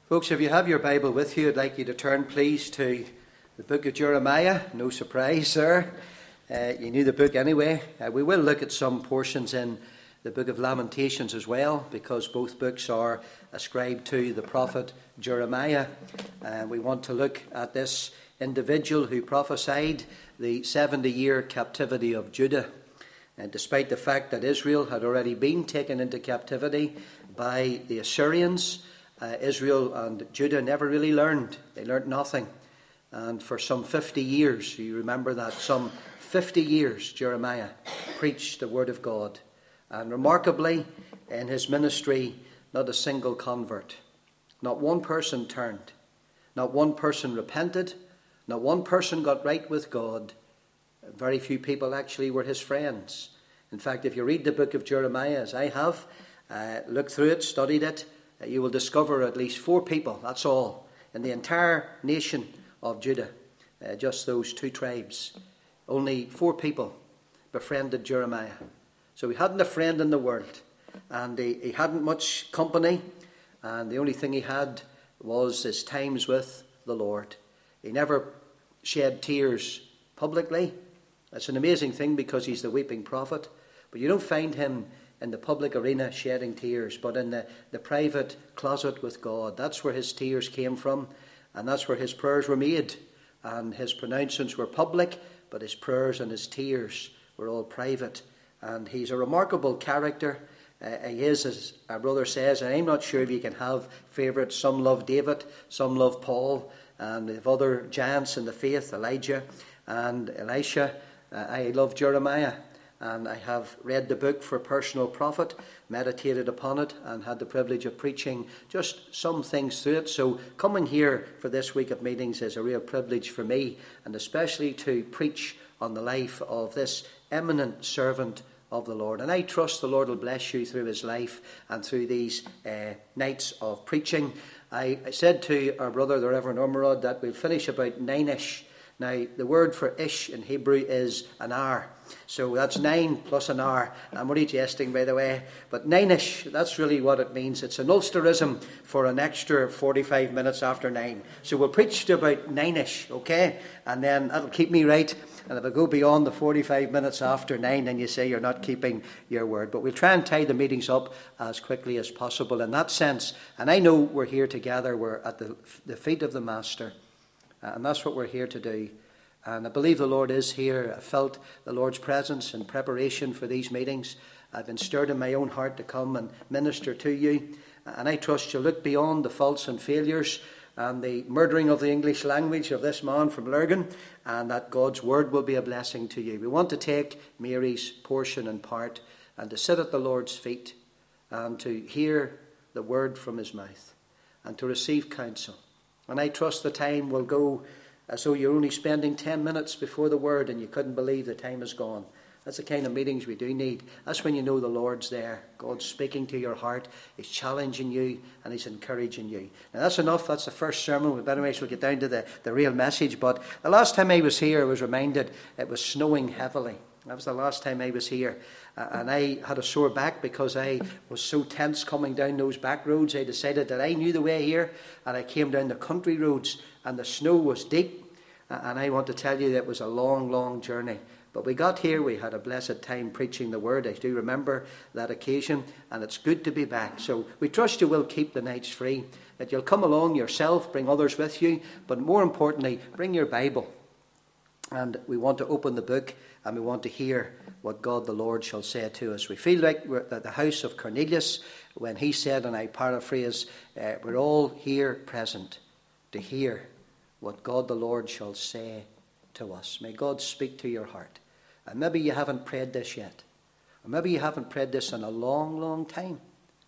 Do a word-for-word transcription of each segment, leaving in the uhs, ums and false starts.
Folks, if you have your Bible with you, I'd like you to turn, please, to the book of Jeremiah. No surprise there. Uh, you knew the book anyway. Uh, we will look at some portions in the book of Lamentations as well, because both books are ascribed to the prophet Jeremiah. And uh, we want to look at this individual who prophesied the seventy-year captivity of Judah. And despite the fact that Israel had already been taken into captivity by the Assyrians, Uh, Israel and Judah never really learned. They learned nothing. And for some fifty years, you remember that, some fifty years, Jeremiah preached the word of God. And remarkably, in his ministry, not a single convert. Not one person turned. Not one person repented. Not one person got right with God. Very few people actually were his friends. In fact, if you read the book of Jeremiah, as I have, uh, looked through it, studied it, you will discover at least four people, that's all, in the entire nation of Judah, uh, just those two tribes. Only four people befriended Jeremiah. So he hadn't a friend in the world, and he, he hadn't much company, and the only thing he had was his times with the Lord. He never shed tears publicly. That's an amazing thing, because he's the weeping prophet, but you don't find him in the public arena shedding tears, but in the, the private closet with God. That's where his tears came from, and that's where his prayers were made. And his pronouncements were public, but his prayers and his tears were all private. And he's a remarkable character. Uh, he is, as our brother says, and I'm not sure if you can have favourites. Some love David, some love Paul, and we have other giants in the faith, Elijah and Elisha. Uh, I love Jeremiah. And I have read the book for personal profit, meditated upon it, and had the privilege of preaching just some things through it. So coming here for this week of meetings is a real privilege for me, and especially to preach on the life of this eminent servant of the Lord. And I trust the Lord will bless you through his life and through these uh, nights of preaching. I, I said to our brother, the Reverend Ormerod, that we'll finish about nine-ish. Now, the word for ish in Hebrew is an hour. So that's nine plus an hour. I'm only jesting, by the way. But nine-ish, that's really what it means. It's an Ulsterism for an extra forty-five minutes after nine. So we'll preach to about nine-ish, okay? And then that'll keep me right. And if I go beyond the forty-five minutes after nine, then you say you're not keeping your word. But we'll try and tie the meetings up as quickly as possible in that sense. And I know we're here together. We're at the, the feet of the Master. And that's what we're here to do. And I believe the Lord is here. I felt the Lord's presence in preparation for these meetings. I've been stirred in my own heart to come and minister to you. And I trust you'll look beyond the faults and failures and the murdering of the English language of this man from Lurgan, and that God's word will be a blessing to you. We want to take Mary's portion and part and to sit at the Lord's feet and to hear the word from his mouth and to receive counsel. And I trust the time will go as though you're only spending ten minutes before the word and you couldn't believe the time is gone. That's the kind of meetings we do need. That's when you know the Lord's there. God's speaking to your heart. He's challenging you and he's encouraging you. Now that's enough. That's the first sermon. But anyways, we'll get down to the, the real message. But the last time I was here, I was reminded it was snowing heavily. That was the last time I was here. Uh, and I had a sore back because I was so tense coming down those back roads. I decided that I knew the way here, and I came down the country roads, and the snow was deep. Uh, and I want to tell you that it was a long, long journey. But we got here, we had a blessed time preaching the word. I do remember that occasion, and it's good to be back. So we trust you will keep the nights free, that you'll come along yourself, bring others with you, but more importantly, bring your Bible. And we want to open the book, and we want to hear what God the Lord shall say to us. We feel like we're at the house of Cornelius when he said, and I paraphrase, uh, we're all here present to hear what God the Lord shall say to us. May God speak to your heart. And maybe you haven't prayed this yet. Or maybe you haven't prayed this in a long, long time.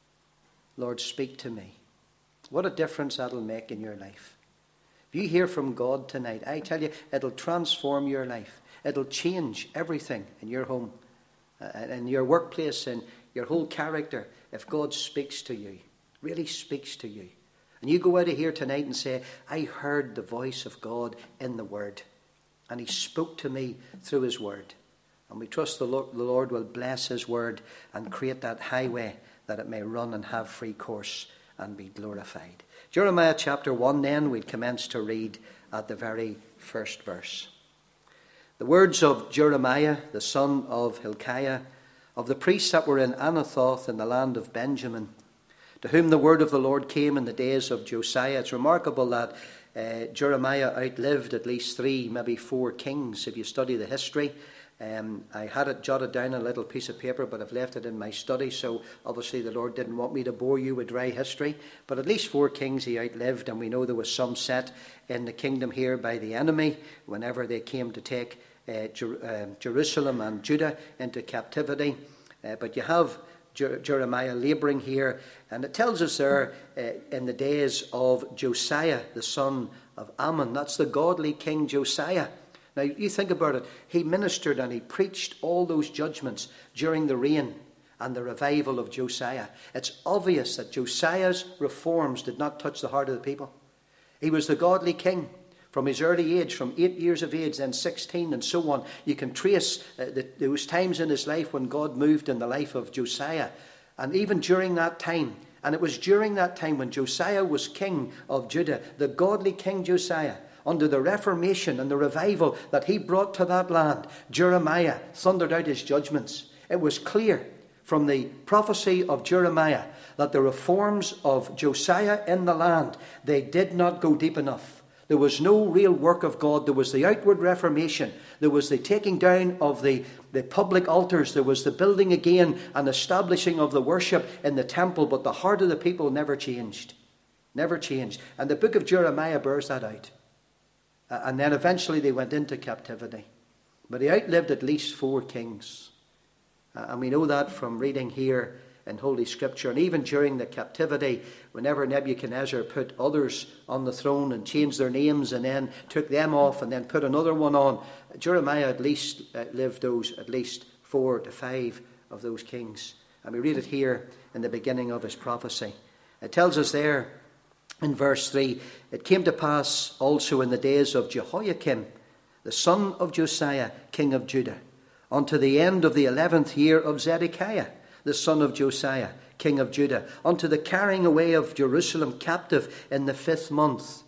Lord, speak to me. What a difference that'll make in your life. If you hear from God tonight, I tell you, it'll transform your life. It'll change everything in your home, uh, in your workplace, in your whole character. If God speaks to you, really speaks to you. And you go out of here tonight and say, I heard the voice of God in the word. And he spoke to me through his word. And we trust the Lord, the Lord will bless his word and create that highway that it may run and have free course. and be glorified. Jeremiah chapter one then, we'll commence to read at the very first verse. The words of Jeremiah, the son of Hilkiah, of the priests that were in Anathoth in the land of Benjamin, to whom the word of the Lord came in the days of Josiah. It's remarkable that uh, Jeremiah outlived at least three, maybe four kings, if you study the history. Um, I had it jotted down on a little piece of paper, but I've left it in my study, so obviously the Lord didn't want me to bore you with dry history. But at least four kings he outlived, and we know there was some set in the kingdom here by the enemy whenever they came to take uh, Jer- uh, Jerusalem and Judah into captivity. Uh, but you have Jer- Jeremiah labouring here, and it tells us there uh, in the days of Josiah, the son of Ammon. That's the godly king Josiah. Now, you think about it. He ministered and he preached all those judgments during the reign and the revival of Josiah. It's obvious that Josiah's reforms did not touch the heart of the people. He was the godly king from his early age, from eight years of age, then sixteen, and so on. You can trace uh, the, those times in his life when God moved in the life of Josiah. And even during that time, and it was during that time when Josiah was king of Judah, the godly king Josiah, under the Reformation and the revival that he brought to that land, Jeremiah thundered out his judgments. It was clear from the prophecy of Jeremiah that the reforms of Josiah in the land, they did not go deep enough. There was no real work of God. There was the outward reformation. There was the taking down of the, the public altars. There was the building again and establishing of the worship in the temple. But the heart of the people never changed. Never changed. And the book of Jeremiah bears that out. And then eventually they went into captivity. But he outlived at least four kings. And we know that from reading here in Holy Scripture. And even during the captivity, whenever Nebuchadnezzar put others on the throne and changed their names and then took them off and then put another one on, Jeremiah at least lived those, at least four to five of those kings. And we read it here in the beginning of his prophecy. It tells us there, in verse three, it came to pass also in the days of Jehoiakim, the son of Josiah, king of Judah, unto the end of the eleventh year of Zedekiah, the son of Josiah, king of Judah, unto the carrying away of Jerusalem captive in the fifth month.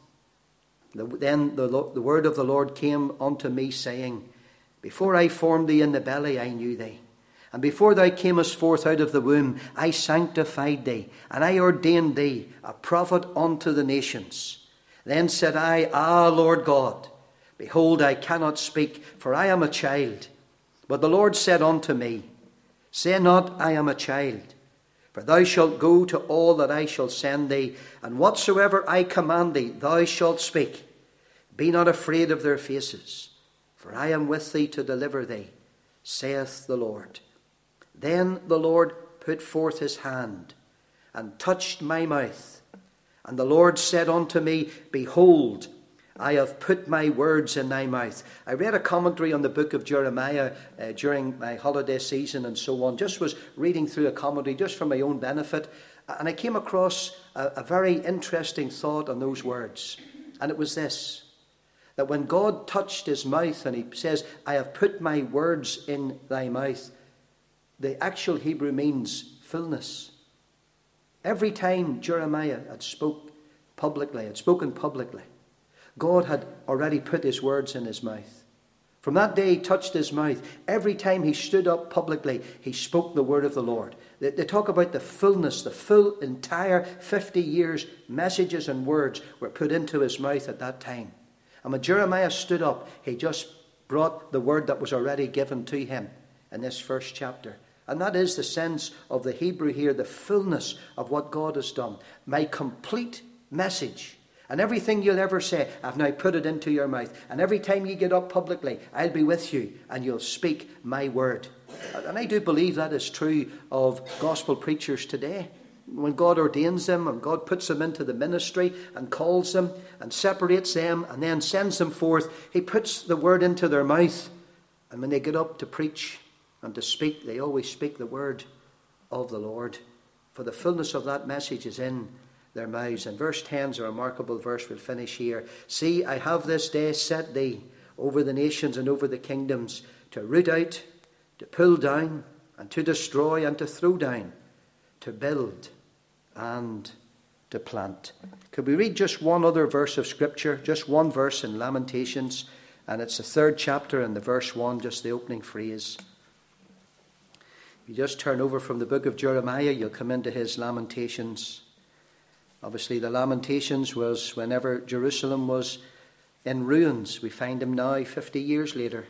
Then the, the word of the Lord came unto me, saying, Before I formed thee in the belly, I knew thee. And before thou camest forth out of the womb, I sanctified thee, and I ordained thee a prophet unto the nations. Then said I, Ah, Lord God, behold, I cannot speak, for I am a child. But the Lord said unto me, Say not, I am a child, for thou shalt go to all that I shall send thee, and whatsoever I command thee, thou shalt speak. Be not afraid of their faces, for I am with thee to deliver thee, saith the Lord. Then the Lord put forth his hand and touched my mouth. And the Lord said unto me, Behold, I have put my words in thy mouth. I read a commentary on the book of Jeremiah uh, during my holiday season and so on. Just was reading through a commentary just for my own benefit. And I came across a, a very interesting thought on those words. And it was this, that when God touched his mouth and he says, I have put my words in thy mouth, the actual Hebrew means fullness. Every time Jeremiah had spoke publicly, had spoken publicly, God had already put his words in his mouth. From that day he touched his mouth. Every time he stood up publicly, he spoke the word of the Lord. They, they talk about the fullness, the full entire fifty years messages and words were put into his mouth at that time. And when Jeremiah stood up, he just brought the word that was already given to him in this first chapter. And that is the sense of the Hebrew here, the fullness of what God has done. My complete message. And everything you'll ever say, I've now put it into your mouth. And every time you get up publicly, I'll be with you and you'll speak my word. And I do believe that is true of gospel preachers today. When God ordains them and God puts them into the ministry and calls them and separates them and then sends them forth, he puts the word into their mouth. And when they get up to preach and to speak, they always speak the word of the Lord. For the fullness of that message is in their mouths. And verse ten is a remarkable verse. We'll finish here. See, I have this day set thee over the nations and over the kingdoms, to root out, to pull down, and to destroy, and to throw down, to build and to plant. Could we read just one other verse of Scripture, just one verse in Lamentations, and it's the third chapter and the verse one, just the opening phrase. If you just turn over from the book of Jeremiah, you'll come into his Lamentations. Obviously, the Lamentations was whenever Jerusalem was in ruins. We find him now fifty years later.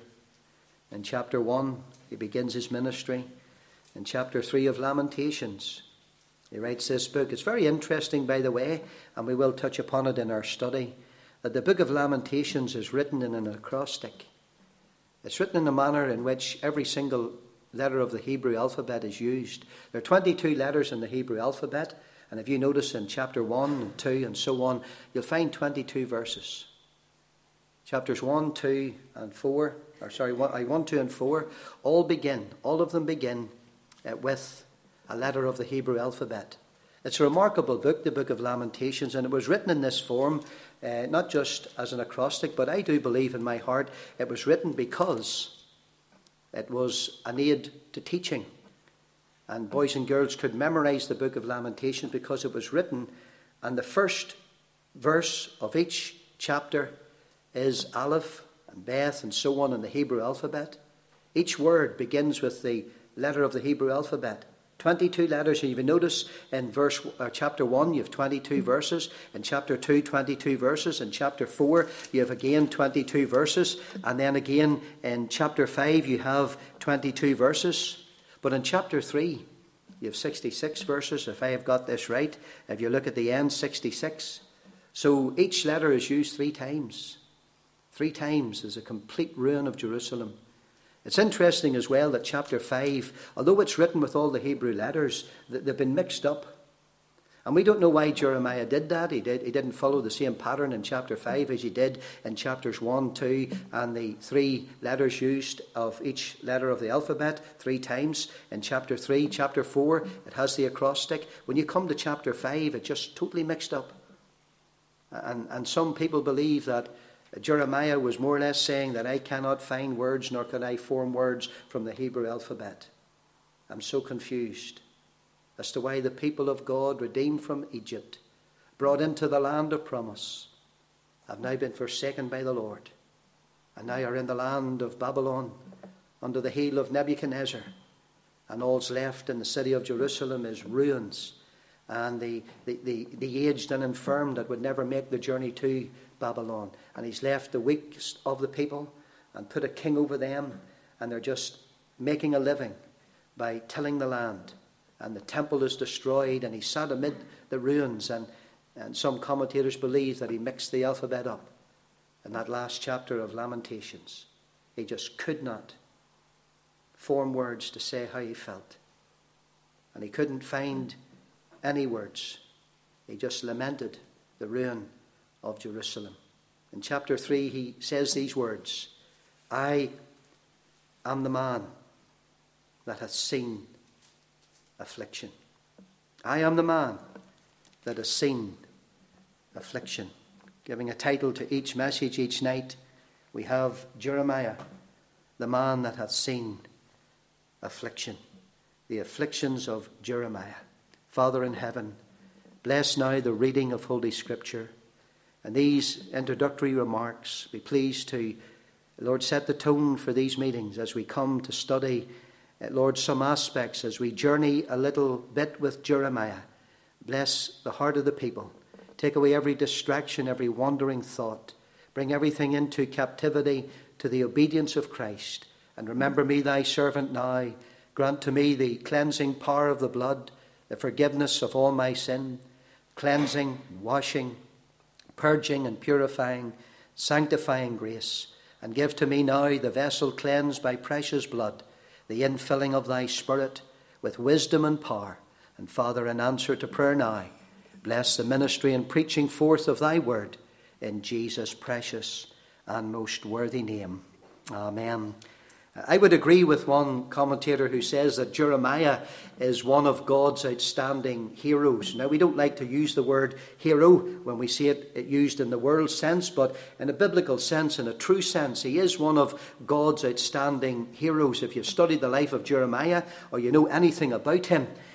In chapter one, he begins his ministry. In chapter three of Lamentations, he writes this book. It's very interesting, by the way, and we will touch upon it in our study, that the book of Lamentations is written in an acrostic. It's written in a manner in which every single letter of the Hebrew alphabet is used. There are twenty-two letters in the Hebrew alphabet, and if you notice in chapter one and two and so on, you'll find twenty-two verses. Chapters one, two, and four, or sorry, one, one two, and four, all begin, all of them begin uh, with a letter of the Hebrew alphabet. It's a remarkable book, the Book of Lamentations, and it was written in this form, uh, not just as an acrostic, but I do believe in my heart it was written because it was an aid to teaching. And boys and girls could memorize the Book of Lamentations because it was written, and the first verse of each chapter is Aleph and Beth and so on in the Hebrew alphabet. Each word begins with the letter of the Hebrew alphabet. twenty-two letters. And you will notice in verse uh, chapter one you have twenty-two verses. In chapter two, twenty-two verses. In chapter four you have again twenty-two verses. And then again in chapter five you have twenty-two verses. But in chapter three you have sixty-six verses, if I have got this right. If you look at the end, sixty-six. So each letter is used three times. Three times is a complete ruin of Jerusalem. It's interesting as well that chapter five, although it's written with all the Hebrew letters, they've been mixed up. And we don't know why Jeremiah did that. He, did, he didn't follow the same pattern in chapter five as he did in chapters one, two, and the three letters used of each letter of the alphabet three times. In chapter three, chapter four, it has the acrostic. When you come to chapter five, it's just totally mixed up. And, and some people believe that Jeremiah was more or less saying that I cannot find words, nor can I form words from the Hebrew alphabet. I'm so confused as to why the people of God, redeemed from Egypt, brought into the land of promise, have now been forsaken by the Lord, and now are in the land of Babylon under the heel of Nebuchadnezzar, and all's left in the city of Jerusalem is ruins, and the, the, the, the aged and infirm that would never make the journey to Babylon. And he's left the weakest of the people and put a king over them, and they're just making a living by tilling the land. And the temple is destroyed, and he sat amid the ruins, and, and some commentators believe that he mixed the alphabet up in that last chapter of Lamentations. He just could not form words to say how he felt, and he couldn't find any words. He just lamented the ruin of Jerusalem. In chapter three he says these words, I am the man that hath seen affliction. I am the man that has seen affliction. Giving a title to each message each night, we have Jeremiah, the man that hath seen affliction. The afflictions of Jeremiah. Father in heaven, bless now the reading of Holy Scripture. And these introductory remarks, be pleased to, Lord, set the tone for these meetings as we come to study, uh, Lord, some aspects, as we journey a little bit with Jeremiah. Bless the heart of the people. Take away every distraction, every wandering thought. Bring everything into captivity to the obedience of Christ. And remember me, thy servant, now. Grant to me the cleansing power of the blood, the forgiveness of all my sin, cleansing, washing, purging and purifying, sanctifying grace, and give to me now the vessel cleansed by precious blood, the infilling of thy Spirit with wisdom and power. And Father, in answer to prayer now, bless the ministry and preaching forth of thy word in Jesus' precious and most worthy name. Amen. I would agree with one commentator who says that Jeremiah is one of God's outstanding heroes. Now, we don't like to use the word hero when we see it used in the world sense, but in a biblical sense, in a true sense, he is one of God's outstanding heroes. If you've studied the life of Jeremiah or you know anything about him,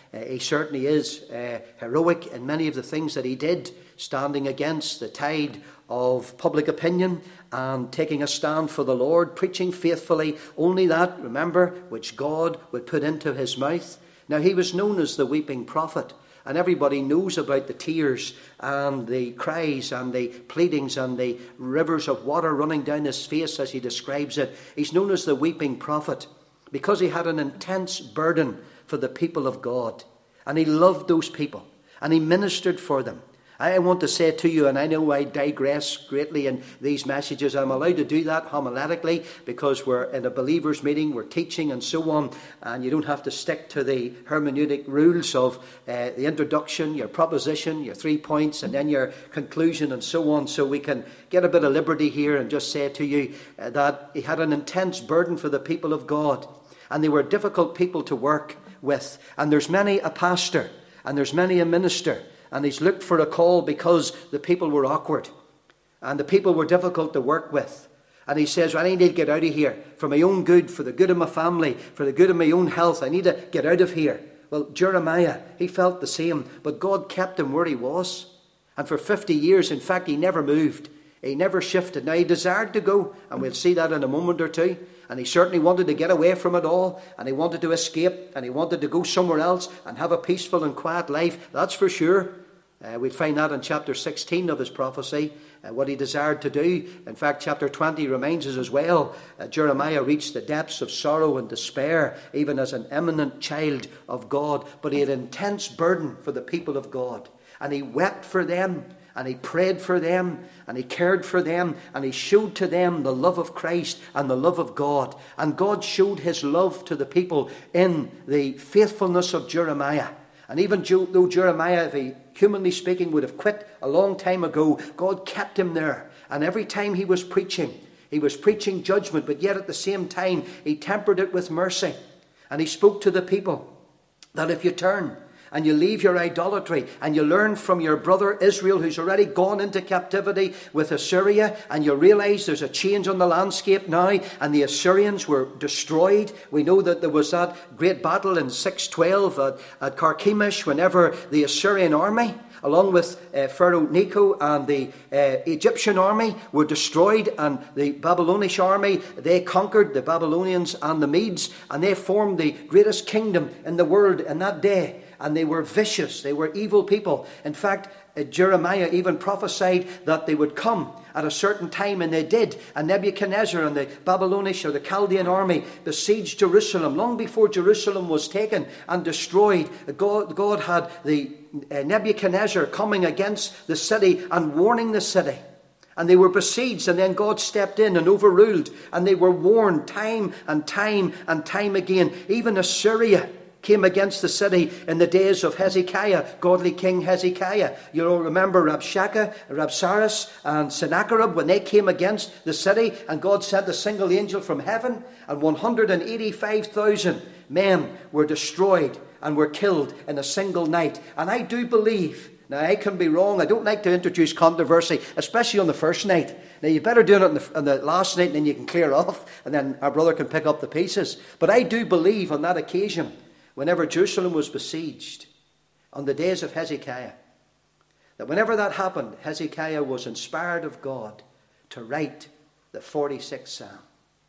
Uh, he certainly is uh, heroic in many of the things that he did, standing against the tide of public opinion and taking a stand for the Lord, preaching faithfully only that, remember, which God would put into his mouth. Now, he was known as the weeping prophet, and everybody knows about the tears and the cries and the pleadings and the rivers of water running down his face as he describes it. He's known as the weeping prophet because he had an intense burden for the people of God, and he loved those people, and he ministered for them. I want to say to you, and I know I digress greatly in these messages. I'm allowed to do that homiletically because we're in a believers' meeting, we're teaching and so on, and you don't have to stick to the hermeneutic rules of uh, the introduction, your proposition, your three points, and then your conclusion and so on. So we can get a bit of liberty here and just say to you uh, that he had an intense burden for the people of God, and they were difficult people to work with. And there's many a pastor, and there's many a minister, and he's looked for a call because the people were awkward and the people were difficult to work with. And he says, well, I need to get out of here for my own good, for the good of my family, for the good of my own health. I need to get out of here. Well, Jeremiah, he felt the same, but God kept him where he was. And for fifty years, in fact, he never moved. He never shifted. Now, he desired to go, and we'll see that in a moment or two. And he certainly wanted to get away from it all, and he wanted to escape, and he wanted to go somewhere else and have a peaceful and quiet life. That's for sure. Uh, we'll find that in chapter sixteen of his prophecy, uh, what he desired to do. In fact, chapter twenty reminds us as well, uh, Jeremiah reached the depths of sorrow and despair, even as an eminent child of God. But he had intense burden for the people of God, and he wept for them, and he prayed for them, and he cared for them, and he showed to them the love of Christ and the love of God. And God showed his love to the people in the faithfulness of Jeremiah. And even though Jeremiah, if he, humanly speaking, would have quit a long time ago, God kept him there. And every time he was preaching, he was preaching judgment, but yet at the same time, he tempered it with mercy. And he spoke to the people that if you turn and you leave your idolatry and you learn from your brother Israel, who's already gone into captivity with Assyria, and you realize there's a change on the landscape now, and the Assyrians were destroyed. We know that there was that great battle in six twelve at, at Carchemish, whenever the Assyrian army, along with uh, Pharaoh Necho and the uh, Egyptian army, were destroyed, and the Babylonish army, they conquered the Babylonians and the Medes, and they formed the greatest kingdom in the world in that day. And they were vicious, they were evil people. In fact, uh, Jeremiah even prophesied that they would come at a certain time, and they did. And Nebuchadnezzar and the Babylonish or the Chaldean army besieged Jerusalem. Long before Jerusalem was taken and destroyed, God, God had the uh, Nebuchadnezzar coming against the city and warning the city. And they were besieged, and then God stepped in and overruled. And they were warned time and time and time again. Even Assyria came against the city in the days of Hezekiah, godly King Hezekiah. You'll remember Rabshakeh, Rabsaris, and Sennacherib when they came against the city, and God sent a single angel from heaven, and one hundred eighty-five thousand men were destroyed and were killed in a single night. And I do believe, now I can be wrong, I don't like to introduce controversy, especially on the first night. Now you better do it on the, on the last night, and then you can clear off, and then our brother can pick up the pieces. But I do believe on that occasion, whenever Jerusalem was besieged, on the days of Hezekiah, that whenever that happened, Hezekiah was inspired of God to write the forty-sixth Psalm.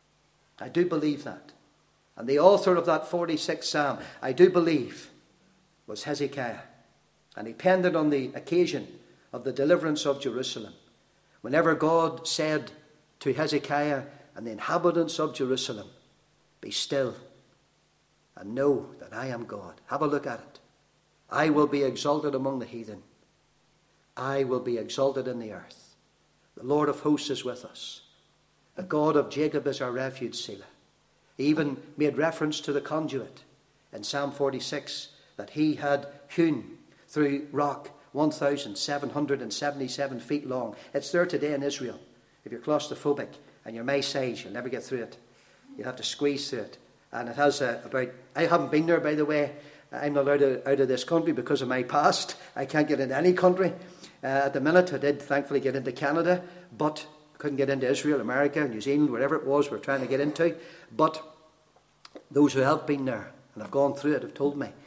I do believe that. And the author of that forty-sixth Psalm, I do believe, was Hezekiah. And he penned it on the occasion of the deliverance of Jerusalem. Whenever God said to Hezekiah and the inhabitants of Jerusalem, "Be still and know that I am God." Have a look at it. I will be exalted among the heathen. I will be exalted in the earth. The Lord of hosts is with us. The God of Jacob is our refuge, Selah. He even made reference to the conduit in Psalm forty-six that he had hewn through rock one thousand seven hundred seventy-seven feet long. It's there today in Israel. If you're claustrophobic and you're my size, you'll never get through it. You'll have to squeeze through it. And it has uh, about, I haven't been there, by the way. I'm not allowed out of this country because of my past. I can't get into any country. Uh, at the minute, I did thankfully get into Canada, but couldn't get into Israel, America, New Zealand, wherever it was we're trying to get into. But those who have been there and have gone through it have told me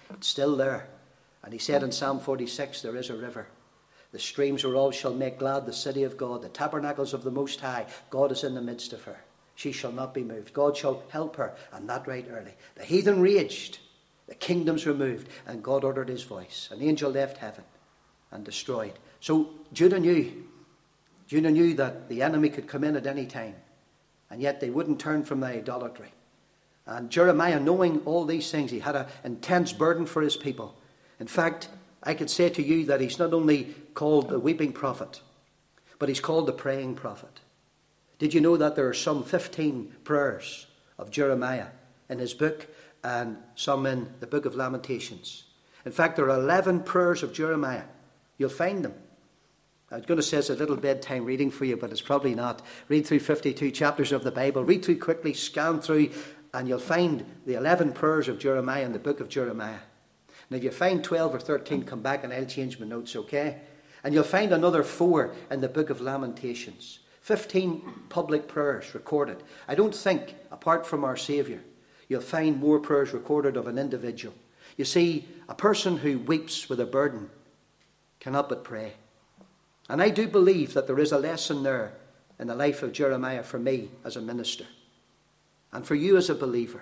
It's still there. And he said in Psalm forty-six, there is a river. The streams whereof shall make glad the city of God, the tabernacles of the Most High. God is in the midst of her. She shall not be moved. God shall help her, and that right early. The heathen raged, the kingdoms removed, and God uttered his voice. An angel left heaven and destroyed. So Judah knew. Judah knew that the enemy could come in at any time, and yet they wouldn't turn from their idolatry. And Jeremiah, knowing all these things, he had an intense burden for his people. In fact, I could say to you that he's not only called the weeping prophet, but he's called the praying prophet. Did you know that there are some fifteen prayers of Jeremiah in his book, and some in the book of Lamentations? In fact, there are eleven prayers of Jeremiah. You'll find them. I was going to say it's a little bedtime reading for you, but it's probably not. Read through fifty-two chapters of the Bible. Read through quickly, scan through, and you'll find the eleven prayers of Jeremiah in the book of Jeremiah. And if you find twelve or thirteen, come back and I'll change my notes, okay? And you'll find another four in the book of Lamentations. fifteen public prayers recorded. I don't think, apart from our Saviour, you'll find more prayers recorded of an individual. You see, a person who weeps with a burden cannot but pray. And I do believe that there is a lesson there in the life of Jeremiah for me as a minister, and for you as a believer.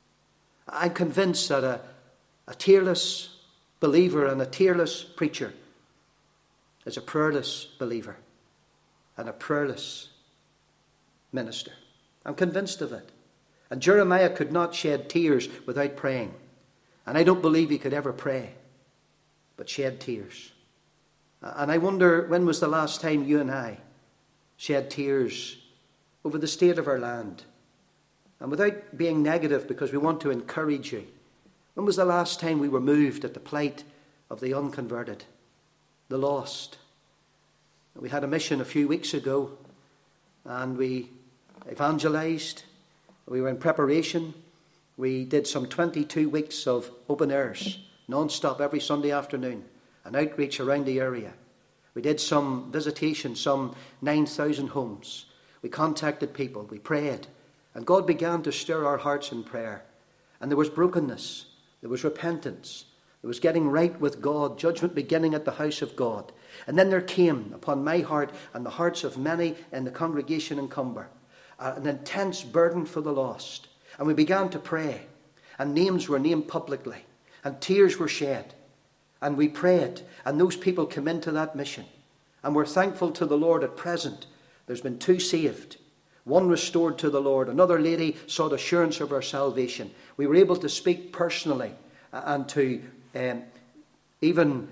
I'm convinced that a, a tearless believer and a tearless preacher is a prayerless believer and a prayerless minister. I'm convinced of it. And Jeremiah could not shed tears without praying. And I don't believe he could ever pray, but shed tears. And I wonder, when was the last time you and I shed tears over the state of our land? And without being negative, because we want to encourage you, when was the last time we were moved at the plight of the unconverted, the lost? We had a mission a few weeks ago, and we evangelized. We were in preparation. We did some twenty-two weeks of open airs, non-stop every Sunday afternoon, an outreach around the area. We did some visitation, some nine thousand homes. We contacted people. We prayed. And God began to stir our hearts in prayer. And there was brokenness. There was repentance. There was getting right with God, judgment beginning at the house of God. And then there came upon my heart and the hearts of many in the congregation in Cumber an intense burden for the lost. And we began to pray. And names were named publicly. And tears were shed. And we prayed. And those people came into that mission. And we're thankful to the Lord at present. There's been two saved. One restored to the Lord. Another lady sought assurance of her salvation. We were able to speak personally and to um, even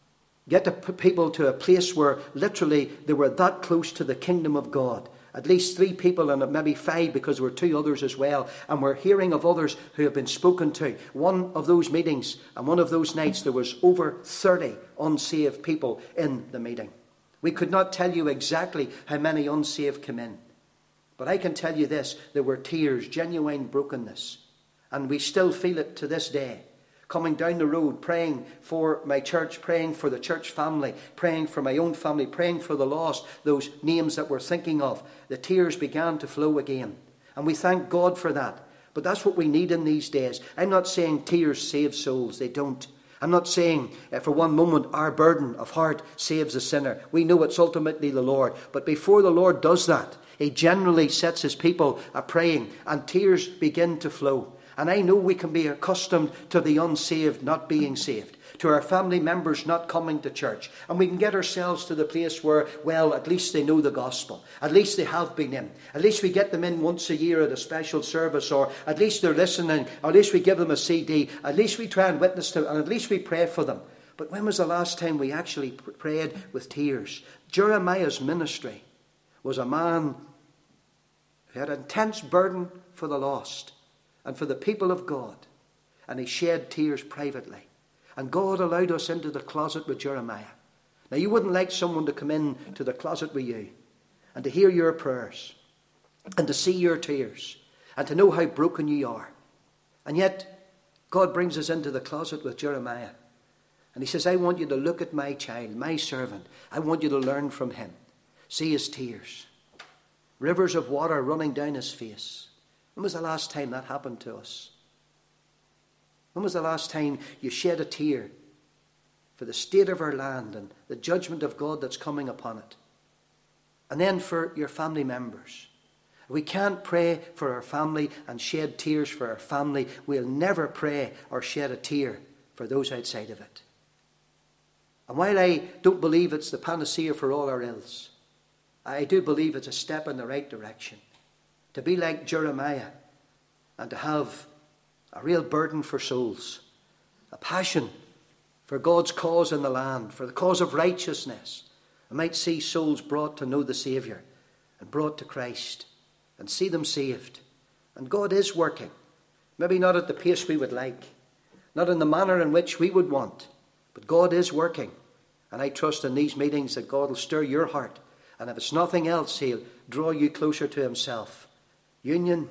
get the people to a place where literally they were that close to the kingdom of God. At least three people, and maybe five, because there were two others as well. And we're hearing of others who have been spoken to. One of those meetings and one of those nights, there was over thirty unsaved people in the meeting. We could not tell you exactly how many unsaved came in. But I can tell you this, there were tears, genuine brokenness. And we still feel it to this day. Coming down the road, praying for my church, praying for the church family, praying for my own family, praying for the lost, those names that we're thinking of. The tears began to flow again. And we thank God for that. But that's what we need in these days. I'm not saying tears save souls. They don't. I'm not saying uh, for one moment our burden of heart saves a sinner. We know it's ultimately the Lord. But before the Lord does that, he generally sets his people a praying, and tears begin to flow. And I know we can be accustomed to the unsaved not being saved, to our family members not coming to church. And we can get ourselves to the place where, well, at least they know the gospel. At least they have been in. At least we get them in once a year at a special service, or at least they're listening, or at least we give them a C D. At least we try and witness to them, and at least we pray for them. But when was the last time we actually prayed with tears? Jeremiah's ministry was a man who had an intense burden for the lost and for the people of God. And he shed tears privately. And God allowed us into the closet with Jeremiah. Now, you wouldn't like someone to come in to the closet with you and to hear your prayers and to see your tears and to know how broken you are. And yet, God brings us into the closet with Jeremiah. And he says, I want you to look at my child, my servant. I want you to learn from him. See his tears. Rivers of water running down his face. When was the last time that happened to us? When was the last time you shed a tear for the state of our land and the judgment of God that's coming upon it? And then for your family members. We can't pray for our family and shed tears for our family. We'll never pray or shed a tear for those outside of it. And while I don't believe it's the panacea for all our ills, I do believe it's a step in the right direction. To be like Jeremiah and to have a real burden for souls, a passion for God's cause in the land, for the cause of righteousness. I might see souls brought to know the Saviour and brought to Christ and see them saved. And God is working, maybe not at the pace we would like, not in the manner in which we would want, but God is working. And I trust in these meetings that God will stir your heart. And if it's nothing else, He'll draw you closer to Himself. Union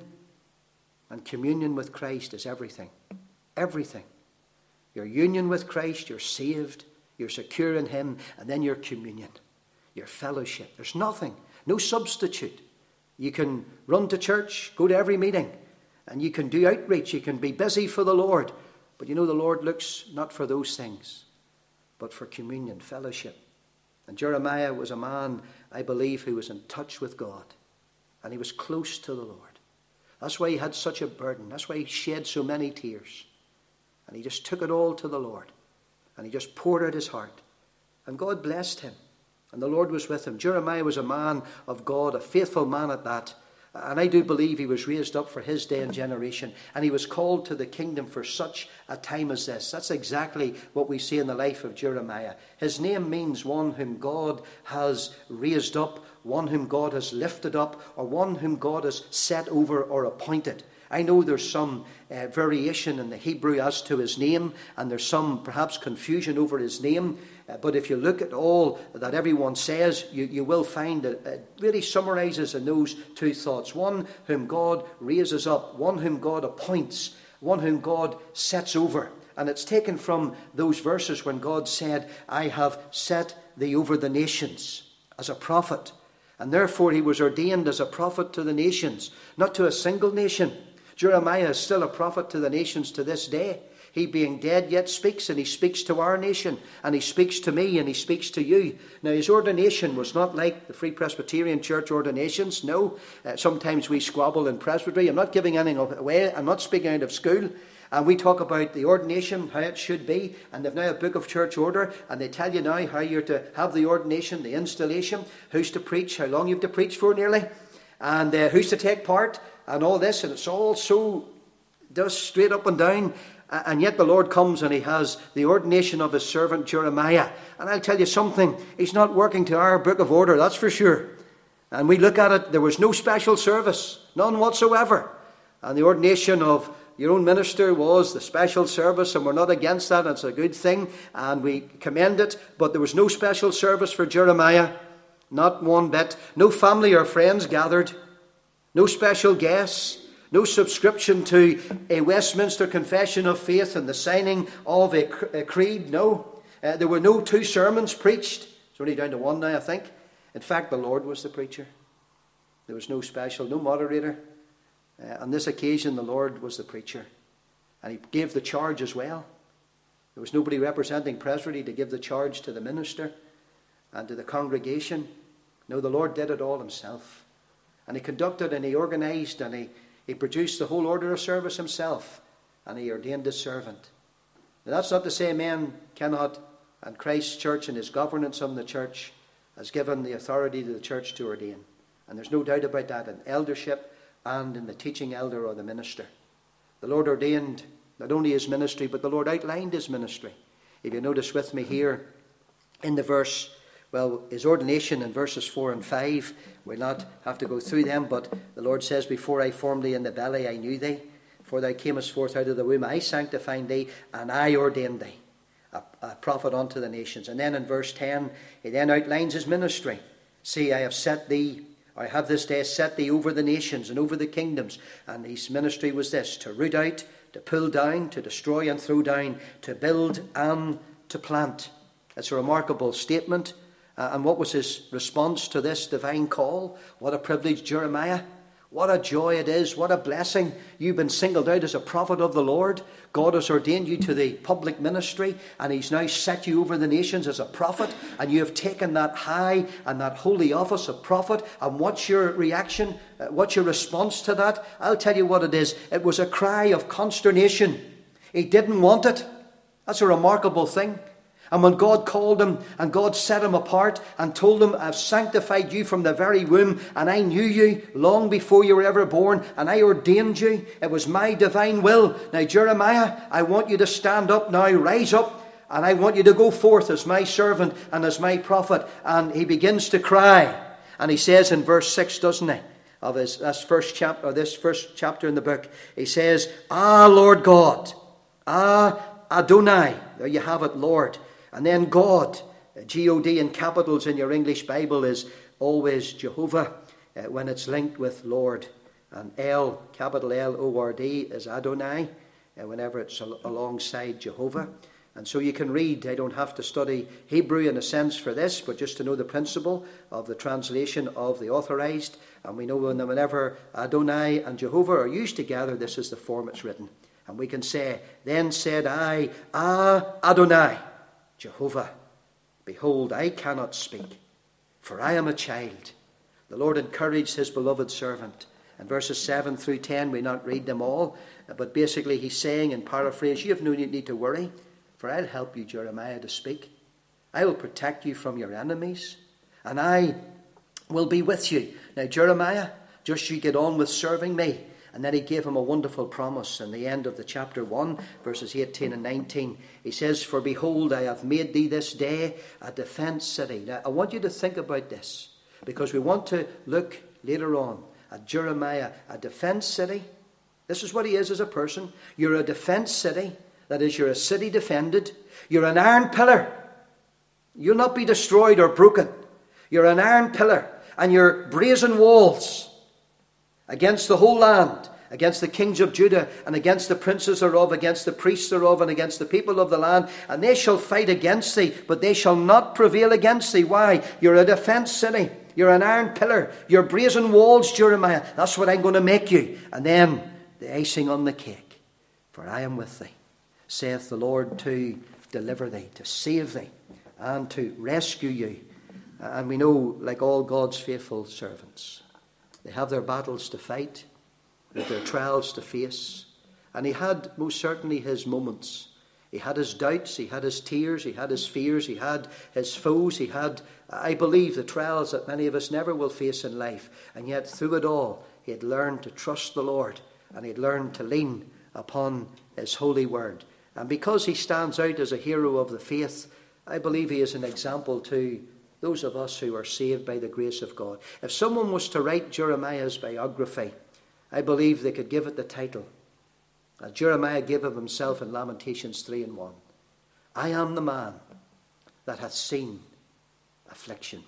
and communion with Christ is everything. Everything. Your union with Christ, you're saved, you're secure in Him, and then your communion, your fellowship. There's nothing, no substitute. You can run to church, go to every meeting, and you can do outreach, you can be busy for the Lord. But you know the Lord looks not for those things, but for communion, fellowship. And Jeremiah was a man, I believe, who was in touch with God. And he was close to the Lord. That's why he had such a burden. That's why he shed so many tears. And he just took it all to the Lord. And he just poured out his heart. And God blessed him. And the Lord was with him. Jeremiah was a man of God, a faithful man at that. And I do believe he was raised up for his day and generation. And he was called to the kingdom for such a time as this. That's exactly what we see in the life of Jeremiah. His name means one whom God has raised up, one whom God has lifted up, or one whom God has set over or appointed. I know there's some uh, variation in the Hebrew as to his name, and there's some perhaps confusion over his name. Uh, but if you look at all that everyone says, you, you will find that it really summarizes in those two thoughts. One whom God raises up, one whom God appoints, one whom God sets over. And it's taken from those verses when God said, I have set thee over the nations as a prophet. And therefore he was ordained as a prophet to the nations, not to a single nation. Jeremiah is still a prophet to the nations to this day. He being dead yet speaks, and he speaks to our nation, and he speaks to me, and he speaks to you. Now his ordination was not like the Free Presbyterian Church ordinations. No, uh, sometimes we squabble in presbytery. I'm not giving anything away. I'm not speaking out of school. And we talk about the ordination, how it should be. And they've now a book of church order, and they tell you now how you're to have the ordination, the installation, who's to preach, how long you have to preach for nearly, and uh, who's to take part, and all this. And it's all so just straight up and down. And yet the Lord comes and he has the ordination of his servant Jeremiah. And I'll tell you something, he's not working to our book of order, that's for sure. And we look at it, there was no special service, none whatsoever. And the ordination of your own minister was the special service, and we're not against that, it's a good thing, and we commend it. But there was no special service for Jeremiah, not one bit. No family or friends gathered, no special guests. No subscription to a Westminster Confession of Faith and the signing of a, a creed. No. Uh, there were no two sermons preached. It's only down to one now, I think. In fact, the Lord was the preacher. There was no special, no moderator. Uh, on this occasion, the Lord was the preacher. And he gave the charge as well. There was nobody representing presbytery to give the charge to the minister and to the congregation. No, the Lord did it all himself. And he conducted and he organized and he He produced the whole order of service himself, and he ordained his servant. Now, that's not to say men cannot, and Christ's church and his governance of the church has given the authority to the church to ordain. And there's no doubt about that in eldership and in the teaching elder or the minister. The Lord ordained not only his ministry, but the Lord outlined his ministry. If you notice with me here in the verse, well, his ordination in verses four and five, we'll not have to go through them, but the Lord says, before I formed thee in the belly, I knew thee. Before thou camest forth out of the womb, I sanctified thee, and I ordained thee, a, a prophet unto the nations. And then in verse ten, he then outlines his ministry. See, I have set thee, I have this day set thee over the nations and over the kingdoms. And his ministry was this, to root out, to pull down, to destroy and throw down, to build and to plant. It's a remarkable statement. Uh, and what was his response to this divine call? What a privilege, Jeremiah. What a joy it is. What a blessing. You've been singled out as a prophet of the Lord. God has ordained you to the public ministry, and he's now set you over the nations as a prophet, and you have taken that high and that holy office of prophet. And what's your reaction? Uh, what's your response to that? I'll tell you what it is. It was a cry of consternation. He didn't want it. That's a remarkable thing. And when God called him and God set him apart and told him, I've sanctified you from the very womb, and I knew you long before you were ever born, and I ordained you. It was my divine will. Now, Jeremiah, I want you to stand up now, rise up, and I want you to go forth as my servant and as my prophet. And he begins to cry. And he says in verse six, doesn't he, of his this first chapter, or this first chapter in the book, he says, Ah, Lord God, ah, Adonai. There you have it, Lord. And then God, G O D in capitals in your English Bible is always Jehovah uh, when it's linked with Lord. And L, capital L O R D, is Adonai uh, whenever it's al- alongside Jehovah. And so you can read, I don't have to study Hebrew in a sense for this, but just to know the principle of the translation of the authorized. And we know whenever Adonai and Jehovah are used together, this is the form it's written. And we can say, Then said I, Ah, Adonai, Jehovah, behold, I cannot speak, for I am a child. The Lord encouraged his beloved servant. In verses seven through ten, we not read them all, but basically he's saying, in paraphrase, you have no need to worry, for I'll help you, Jeremiah, to speak. I will protect you from your enemies, and I will be with you. Now, Jeremiah, just you get on with serving me. And then he gave him a wonderful promise in the end of the chapter one, verses eighteen and nineteen. He says, For behold, I have made thee this day a defence city. Now, I want you to think about this, because we want to look later on at Jeremiah, a defence city. This is what he is as a person. You're a defence city. That is, you're a city defended. You're an iron pillar. You'll not be destroyed or broken. You're an iron pillar, and your brazen walls against the whole land, against the kings of Judah, and against the princes thereof, against the priests thereof, and against the people of the land. And they shall fight against thee, but they shall not prevail against thee. Why? You're a defence city. You're an iron pillar. You're brazen walls, Jeremiah. That's what I'm going to make you. And then the icing on the cake. For I am with thee, saith the Lord, to deliver thee, to save thee, and to rescue you. And we know, like all God's faithful servants, they have their battles to fight, with their trials to face. And he had most certainly his moments. He had his doubts, he had his tears, he had his fears, he had his foes, he had, I believe, the trials that many of us never will face in life. And yet through it all, he had learned to trust the Lord, and he had learned to lean upon his holy word. And because he stands out as a hero of the faith, I believe he is an example to those of us who are saved by the grace of God. If someone was to write Jeremiah's biography, I believe they could give it the title, as Jeremiah gave of himself in Lamentations three and one. I am the man that hath seen affliction.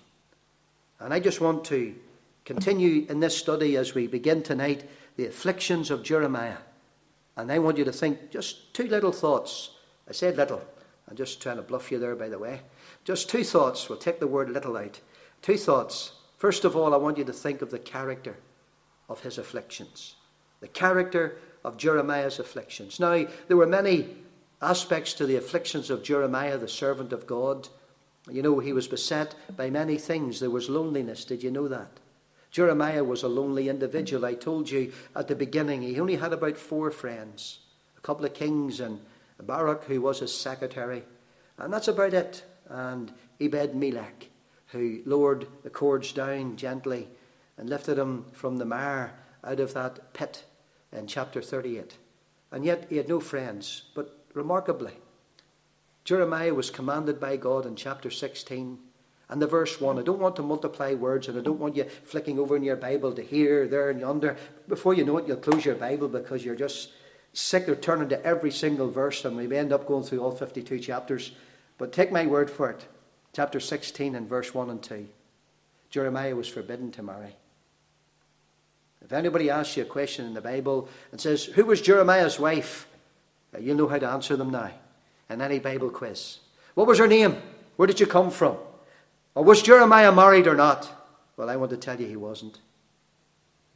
And I just want to continue in this study as we begin tonight, the afflictions of Jeremiah. And I want you to think just two little thoughts. I said little. I'm just trying to bluff you there, by the way. Just two thoughts. We'll take the word little out. Two thoughts. First of all, I want you to think of the character of his afflictions. The character of Jeremiah's afflictions. Now, there were many aspects to the afflictions of Jeremiah, the servant of God. You know, he was beset by many things. There was loneliness. Did you know that? Jeremiah was a lonely individual. I told you at the beginning, he only had about four friends. A couple of kings and Baruch, who was his secretary. And that's about it. And Ebed-Melech, who lowered the cords down gently and lifted him from the mire out of that pit in chapter thirty-eight. And yet he had no friends. But remarkably, Jeremiah was commanded by God in chapter sixteen and the verse one. I don't want to multiply words, and I don't want you flicking over in your Bible to here, there and yonder. Before you know it, you'll close your Bible because you're just sick of turning to every single verse, and we may end up going through all fifty-two chapters. But take my word for it. Chapter sixteen and verse one and two. Jeremiah was forbidden to marry. If anybody asks you a question in the Bible and says, who was Jeremiah's wife? You'll know how to answer them now in any Bible quiz. What was her name? Where did you come from? Or was Jeremiah married or not? Well, I want to tell you he wasn't. God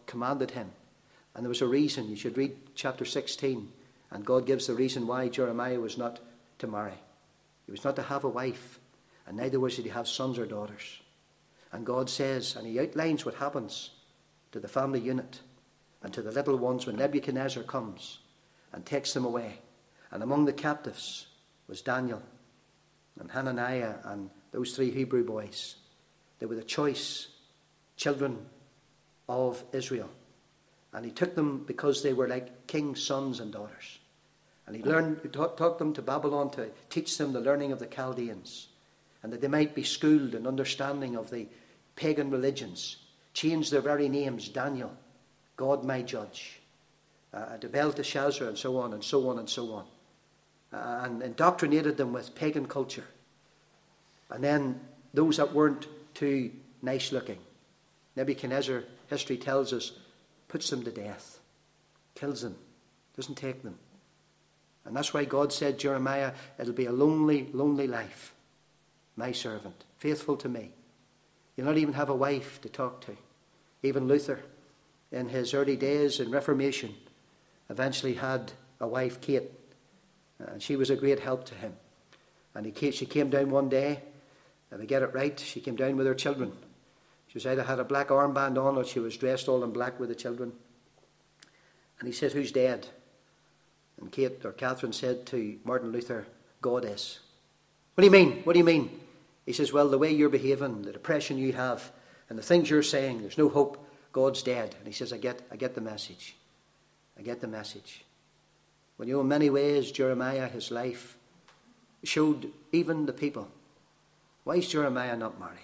commanded him. And there was a reason. You should read chapter sixteen. And God gives the reason why Jeremiah was not to marry. He was not to have a wife. And neither was he to have sons or daughters. And God says, and he outlines what happens to the family unit and to the little ones when Nebuchadnezzar comes and takes them away. And among the captives was Daniel and Hananiah and those three Hebrew boys. They were the choice children of Israel. And he took them because they were like king's sons and daughters. And he learned, he taught, taught them to Babylon to teach them the learning of the Chaldeans, and that they might be schooled in understanding of the pagan religions. Change their very names, Daniel, God my judge, uh, to Belteshazzar, and so on and so on and so on. Uh, and indoctrinated them with pagan culture. And then those that weren't too nice looking, Nebuchadnezzar, history tells us, puts them to death, kills them, doesn't take them. And that's why God said, Jeremiah, it'll be a lonely, lonely life. My servant, faithful to me. You'll not even have a wife to talk to. Even Luther, in his early days in Reformation, eventually had a wife, Kate. And she was a great help to him. And he came, she came down one day, if I get it right, she came down with her children. She was either had a black armband on or she was dressed all in black with the children. And he said, who's dead? And Kate or Catherine said to Martin Luther, God is. What do you mean? What do you mean? He says, well, the way you're behaving, the depression you have, and the things you're saying, there's no hope, God's dead. And he says, I get, I get the message. I get the message. Well, you know, in many ways, Jeremiah, his life, showed even the people. Why is Jeremiah not married?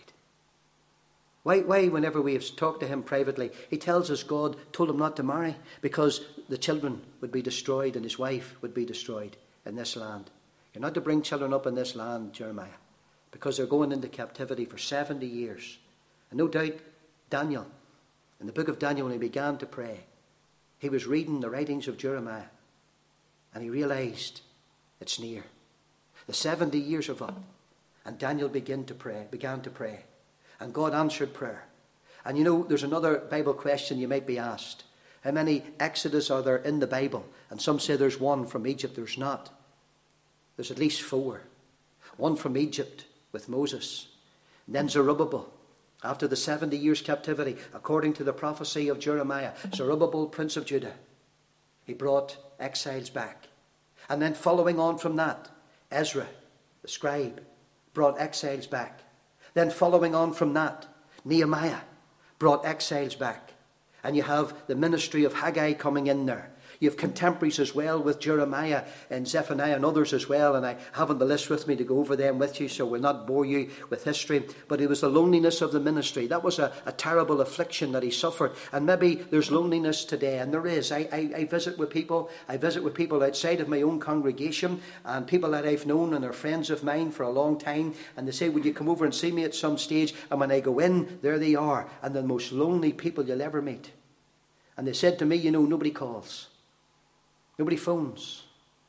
Why, why, whenever we have talked to him privately, he tells us God told him not to marry because the children would be destroyed and his wife would be destroyed in this land. You're not to bring children up in this land, Jeremiah, because they're going into captivity for seventy years. And no doubt, Daniel, in the book of Daniel, when he began to pray, he was reading the writings of Jeremiah and he realized it's near. The seventy years are up, and Daniel began to pray, began to pray. And God answered prayer. And you know, there's another Bible question you might be asked. How many Exodus are there in the Bible? And some say there's one from Egypt. There's not. There's at least four. One from Egypt with Moses. And then Zerubbabel. After the seventy years captivity, according to the prophecy of Jeremiah, Zerubbabel, prince of Judah, he brought exiles back. And then following on from that, Ezra, the scribe, brought exiles back. Then following on from that, Nehemiah brought exiles back. And you have the ministry of Haggai coming in there. You have contemporaries as well with Jeremiah and Zephaniah and others as well. And I haven't the list with me to go over them with you, so we'll not bore you with history. But it was the loneliness of the ministry. That was a, a terrible affliction that he suffered. And maybe there's loneliness today, and there is. I, I, I visit with people. I visit with people outside of my own congregation and people that I've known and are friends of mine for a long time. And they say, would you come over and see me at some stage? And when I go in, there they are. And the most lonely people you'll ever meet. And they said to me, you know, nobody calls. Nobody phones.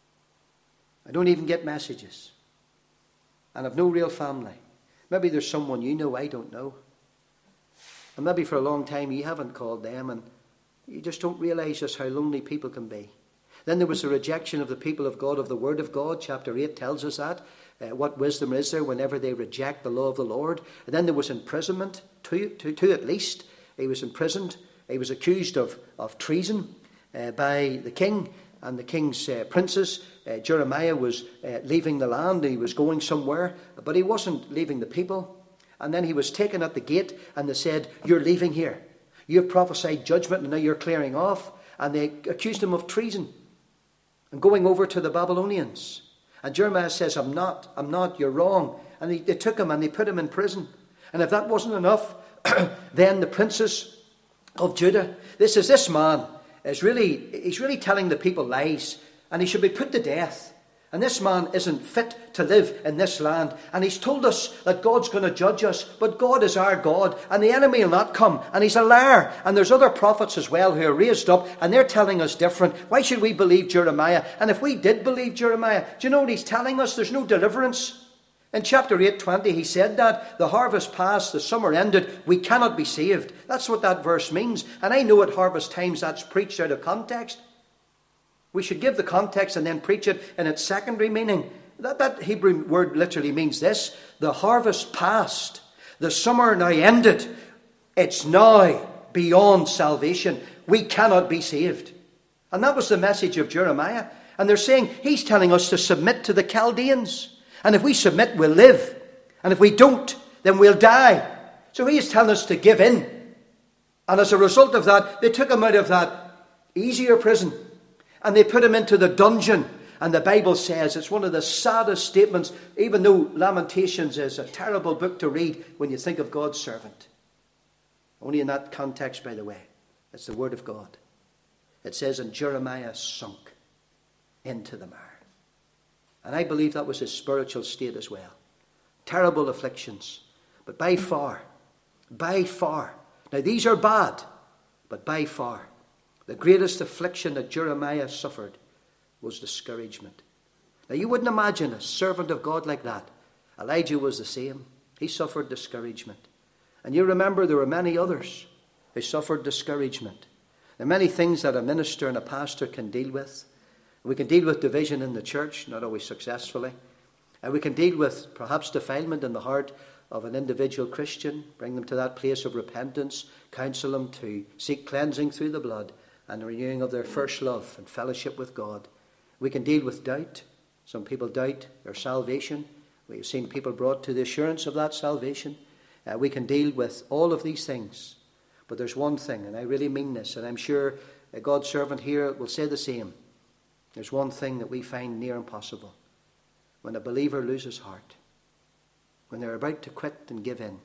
I don't even get messages. And I've no real family. Maybe there's someone you know I don't know. And maybe for a long time you haven't called them and you just don't realise just how lonely people can be. Then there was a rejection of the people of God, of the Word of God. Chapter eight tells us that. Uh, what wisdom is there whenever they reject the law of the Lord? And then there was imprisonment, two, two, two at least. He was imprisoned. He was accused of, of treason uh, by the king and the king's uh, princes. Uh, Jeremiah was uh, leaving the land. He was going somewhere, but he wasn't leaving the people. And then he was taken at the gate and they said, you're leaving here. You've prophesied judgment and now you're clearing off. And they accused him of treason and going over to the Babylonians. And Jeremiah says, I'm not, I'm not, you're wrong. And they, they took him and they put him in prison. And if that wasn't enough, then the princes of Judah, this is this man, is really, he's really telling the people lies. And he should be put to death. And this man isn't fit to live in this land. And he's told us that God's going to judge us. But God is our God. And the enemy will not come. And he's a liar. And there's other prophets as well who are raised up. And they're telling us different. Why should we believe Jeremiah? And if we did believe Jeremiah, do you know what he's telling us? There's no deliverance. In chapter eight twenty, he said that the harvest passed, the summer ended, we cannot be saved. That's what that verse means. And I know at harvest times that's preached out of context. We should give the context and then preach it in its secondary meaning. That, that Hebrew word literally means this: the harvest passed, the summer now ended. It's now beyond salvation. We cannot be saved. And that was the message of Jeremiah. And they're saying, he's telling us to submit to the Chaldeans. And if we submit, we'll live. And if we don't, then we'll die. So he is telling us to give in. And as a result of that, they took him out of that easier prison. And they put him into the dungeon. And the Bible says it's one of the saddest statements, even though Lamentations is a terrible book to read when you think of God's servant. Only in that context, by the way. It's the word of God. It says, and Jeremiah sunk into the mire. And I believe that was his spiritual state as well. Terrible afflictions. But by far, by far, now these are bad, but by far, the greatest affliction that Jeremiah suffered was discouragement. Now you wouldn't imagine a servant of God like that. Elijah was the same. He suffered discouragement. And you remember there were many others who suffered discouragement. There are many things that a minister and a pastor can deal with. We can deal with division in the church, not always successfully. And we can deal with perhaps defilement in the heart of an individual Christian, bring them to that place of repentance, counsel them to seek cleansing through the blood and the renewing of their first love and fellowship with God. We can deal with doubt. Some people doubt their salvation. We've seen people brought to the assurance of that salvation. Uh, we can deal with all of these things. But there's one thing, and I really mean this, and I'm sure a God's servant here will say the same. There's one thing that we find near impossible. When a believer loses heart, when they're about to quit and give in.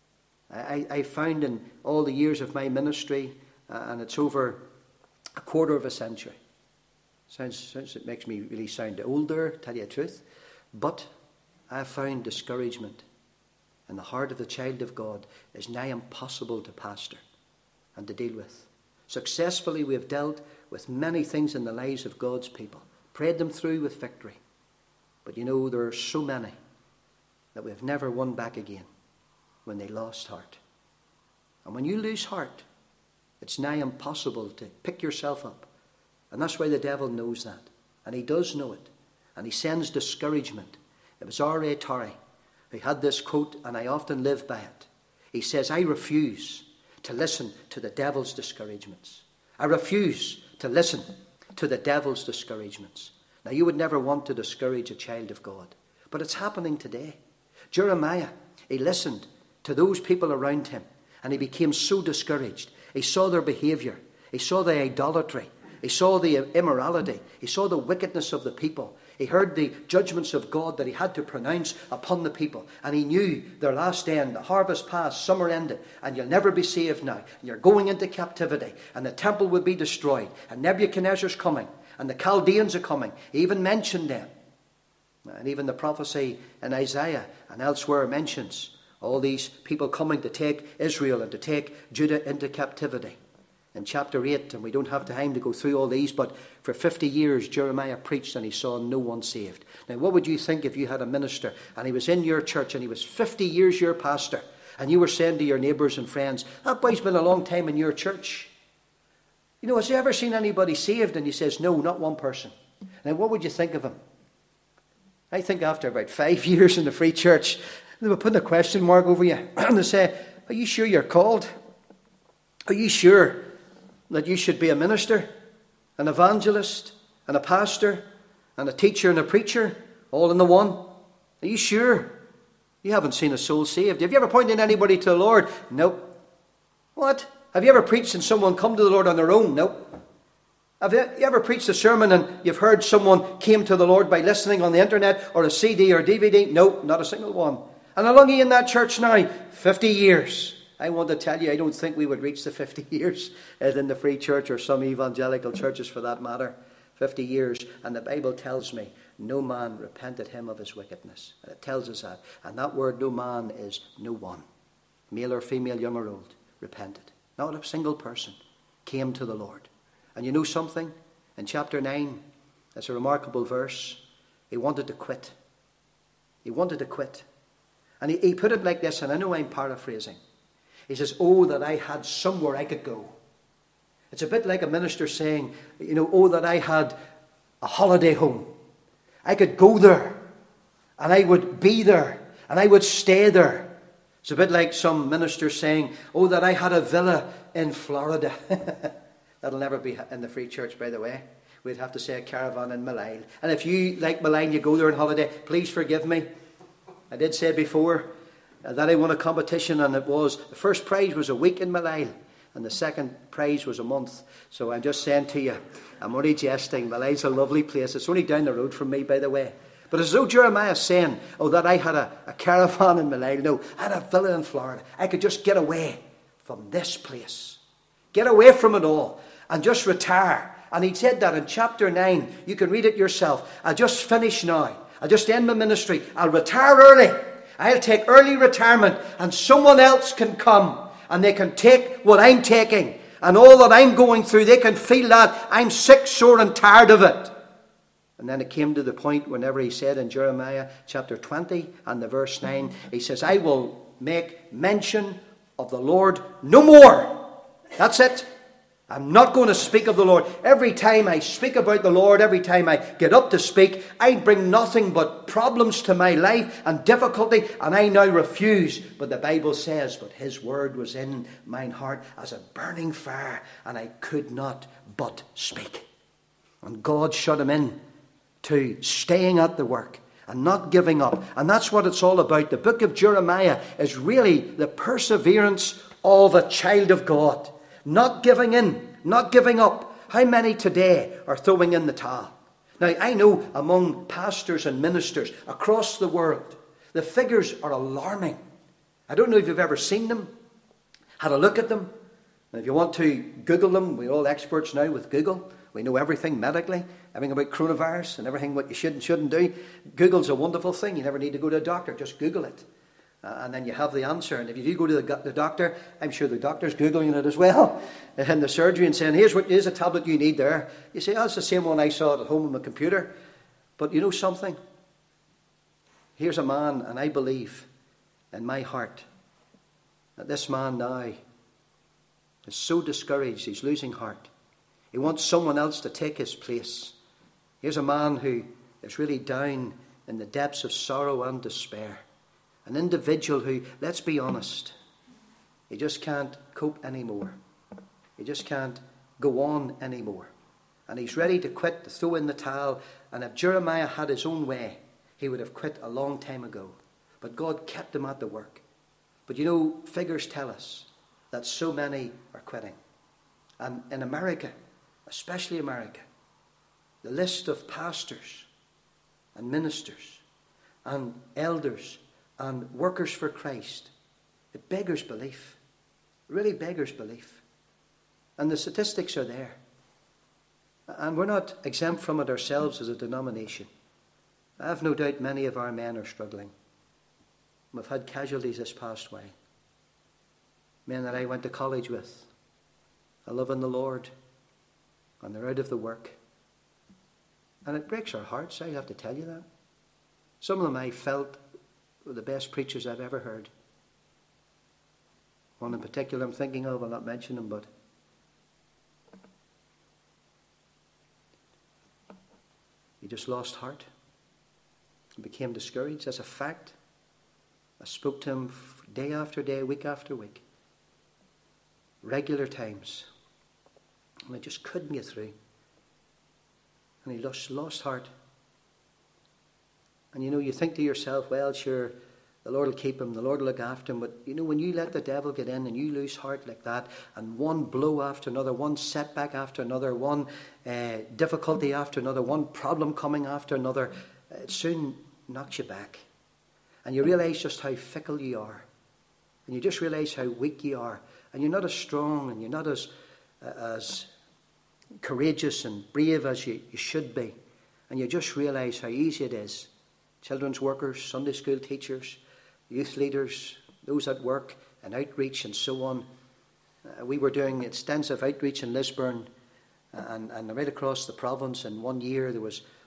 I, I found in all the years of my ministry, uh, and it's over a quarter of a century. Sounds, sounds it makes me really sound older, tell you the truth. But I found discouragement in the heart of the child of God is nigh impossible to pastor and to deal with. Successfully we have dealt with many things in the lives of God's people, prayed them through with victory. But you know, there are so many that we have never won back again when they lost heart. And when you lose heart, it's nigh impossible to pick yourself up. And that's why the devil knows that. And he does know it. And he sends discouragement. It was R A Torrey who had this quote, and I often live by it. He says, I refuse to listen to the devil's discouragements. I refuse to listen to the devil's discouragements. Now, you would never want to discourage a child of God, but it's happening today. Jeremiah, he listened to those people around him, and he became so discouraged. He saw their behaviour. He saw the idolatry. He saw the immorality. He saw the wickedness of the people. He heard the judgments of God that he had to pronounce upon the people. And he knew their last end, the harvest passed, summer ended, and you'll never be saved now. And you're going into captivity, and the temple will be destroyed, and Nebuchadnezzar's coming, and the Chaldeans are coming. He even mentioned them. And even the prophecy in Isaiah and elsewhere mentions all these people coming to take Israel and to take Judah into captivity. In chapter eight, and we don't have time to go through all these, but for fifty years Jeremiah preached and he saw no one saved. Now what would you think if you had a minister and he was in your church and he was fifty years your pastor, and you were saying to your neighbours and friends, that boy's been a long time in your church. You know, has he ever seen anybody saved? And he says, no, not one person. Now what would you think of him? I think after about five years in the Free Church, they were putting a question mark over you and they say, are you sure you're called? Are you sure that you should be a minister, an evangelist, and a pastor, and a teacher and a preacher, all in the one? Are you sure? You haven't seen a soul saved. Have you ever pointed anybody to the Lord? Nope. What? Have you ever preached and someone come to the Lord on their own? Nope. Have you ever preached a sermon and you've heard someone came to the Lord by listening on the internet or a C D or D V D? Nope, not a single one. And how long are you in that church now? Fifty years. I want to tell you, I don't think we would reach the fifty years in the Free Church or some evangelical churches for that matter. Fifty years. And the Bible tells me, no man repented him of his wickedness. And it tells us that. And that word no man is no one. Male or female, young or old, repented. Not a single person came to the Lord. And you know something? In chapter nine, it's a remarkable verse. He wanted to quit. He wanted to quit. And he, he put it like this, and I know I'm paraphrasing. He says, oh, that I had somewhere I could go. It's a bit like a minister saying, you know, oh, that I had a holiday home. I could go there, and I would be there, and I would stay there. It's a bit like some minister saying, oh, that I had a villa in Florida. That'll never be in the Free Church, by the way. We'd have to say a caravan in Malign. And if you like Malign, you go there on holiday, please forgive me. I did say before uh, that I won a competition, and it was, the first prize was a week in Malign, and the second prize was a month. So I'm just saying to you, I'm only jesting. Malign's a lovely place. It's only down the road from me, by the way. But as though Jeremiah's saying, oh, that I had a, a caravan in Malign. No, I had a villa in Florida. I could just get away from this place. Get away from it all and just retire. And he said that in chapter nine. You can read it yourself. I'll just finish now. I'll just end my ministry. I'll retire early. I'll take early retirement, and someone else can come and they can take what I'm taking and all that I'm going through. They can feel that I'm sick, sore and tired of it. And then it came to the point whenever he said in Jeremiah chapter twenty and the verse nine, he says, I will make mention of the Lord no more. That's it. I'm not going to speak of the Lord. Every time I speak about the Lord, every time I get up to speak, I bring nothing but problems to my life and difficulty, and I now refuse. But the Bible says, but his word was in mine heart as a burning fire, and I could not but speak. And God shut him in to staying at the work and not giving up. And that's what it's all about. The book of Jeremiah is really the perseverance of a child of God. Not giving in, not giving up. How many today are throwing in the towel? Now, I know among pastors and ministers across the world, the figures are alarming. I don't know if you've ever seen them, had a look at them. And if you want to Google them, we're all experts now with Google. We know everything medically, everything about coronavirus and everything what you should and shouldn't do. Google's a wonderful thing. You never need to go to a doctor. Just Google it. Uh, and then you have the answer. And if you do go to the, the doctor, I'm sure the doctor's Googling it as well. In the surgery and saying, here's, what, here's a tablet you need there. You say, oh, it's the same one I saw at home on my computer. But you know something? Here's a man, and I believe in my heart that this man now is so discouraged, he's losing heart. He wants someone else to take his place. Here's a man who is really down in the depths of sorrow and despair. An individual who, let's be honest, he just can't cope anymore. He just can't go on anymore. And he's ready to quit, to throw in the towel. And if Jeremiah had his own way, he would have quit a long time ago. But God kept him at the work. But you know, figures tell us that so many are quitting. And in America, especially America, the list of pastors and ministers and elders and workers for Christ, it beggars belief. It really beggars belief. And the statistics are there. And we're not exempt from it ourselves as a denomination. I have no doubt many of our men are struggling. We've had casualties this past while. Men that I went to college with, I love in the Lord, and they're out of the work. And it breaks our hearts, I have to tell you that. Some of them I felt were the best preachers I've ever heard. One in particular I'm thinking of, I'll not mention him, but he just lost heart and became discouraged. That's a fact. I spoke to him day after day, week after week, regular times, and I just couldn't get through. And he lost, lost heart. And you know, you think to yourself, well, sure, the Lord will keep him, the Lord will look after him. But you know, when you let the devil get in and you lose heart like that, and one blow after another, one setback after another, one uh, difficulty after another, one problem coming after another, it soon knocks you back. And you realise just how fickle you are. And you just realise how weak you are. And you're not as strong and you're not as, uh, as courageous and brave as you, you should be. And you just realise how easy it is. Children's workers, Sunday school teachers, youth leaders, those at work and outreach and so on. Uh, we were doing extensive outreach in Lisburn and, and right across the province. In one year there was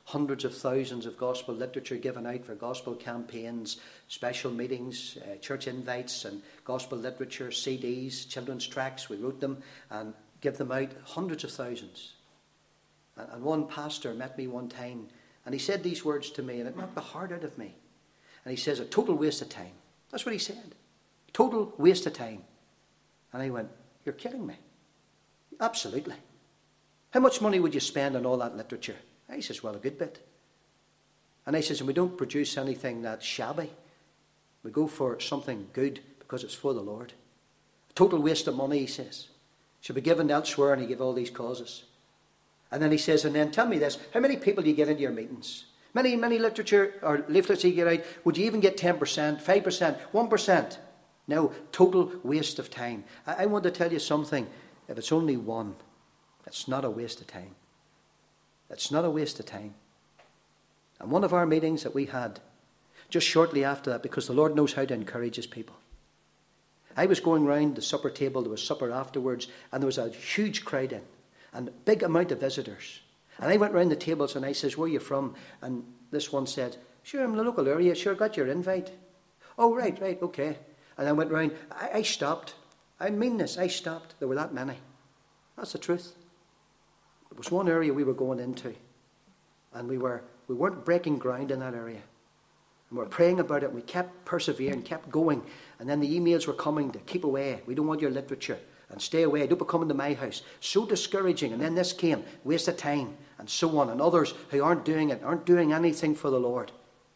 hundreds of thousands of gospel literature given out for gospel campaigns, special meetings, uh, church invites and gospel literature, C Ds, children's tracts. We wrote them and give them out, hundreds of thousands. And, and one pastor met me one time and he said these words to me and it knocked the heart out of me. And he says, a total waste of time. That's what he said. Total waste of time. And I went, you're kidding me. Absolutely. How much money would you spend on all that literature? And he says, well, a good bit. And I says, and we don't produce anything that's shabby. We go for something good because it's for the Lord. A total waste of money, he says. Should be given elsewhere, and he gave all these causes. And then he says, and then tell me this, how many people do you get into your meetings? Many, many literature or leaflets you get out, would you even get ten percent, five percent, one percent? No, total waste of time. I, I want to tell you something. If it's only one, it's not a waste of time. It's not a waste of time. And one of our meetings that we had, just shortly after that, because the Lord knows how to encourage his people, I was going round the supper table, there was supper afterwards, and there was a huge crowd in, and a big amount of visitors. And I went round the tables and I says, where are you from? And this one said, sure, I'm in the local area, sure, got your invite. Oh, right, right, okay. And I went round, I, I stopped. I mean this, I stopped. There were that many. That's the truth. It was one area we were going into, and we, were, we weren't breaking ground in that area. And we were praying about it, and we kept persevering, kept going. And then the emails were coming to keep away. We don't want your literature. And stay away. Don't be coming to my house. So discouraging. And then this came. Waste of time. And so on. And others who aren't doing it, aren't doing anything for the Lord.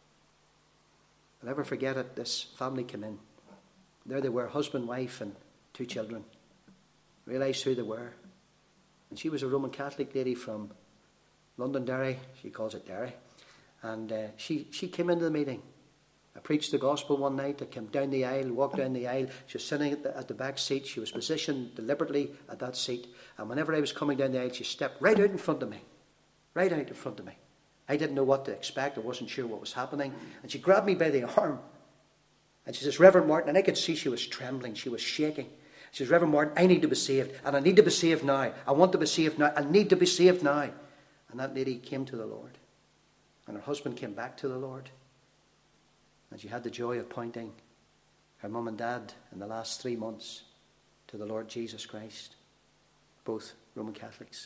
I'll never forget it. This family came in. There they were, husband, wife, and two children. Realised who they were. And she was a Roman Catholic lady from Londonderry. She calls it Derry. And uh, she, she came into the meeting. I preached the gospel one night. I came down the aisle, walked down the aisle. She was sitting at the, at the back seat. She was positioned deliberately at that seat. And whenever I was coming down the aisle, she stepped right out in front of me. Right out in front of me. I didn't know what to expect. I wasn't sure what was happening. And she grabbed me by the arm. And she says, Reverend Martin, and I could see she was trembling. She was shaking. She says, Reverend Martin, I need to be saved. And I need to be saved now. I want to be saved now. I need to be saved now. And that lady came to the Lord. And her husband came back to the Lord. And she had the joy of pointing her mum and dad in the last three months to the Lord Jesus Christ, both Roman Catholics.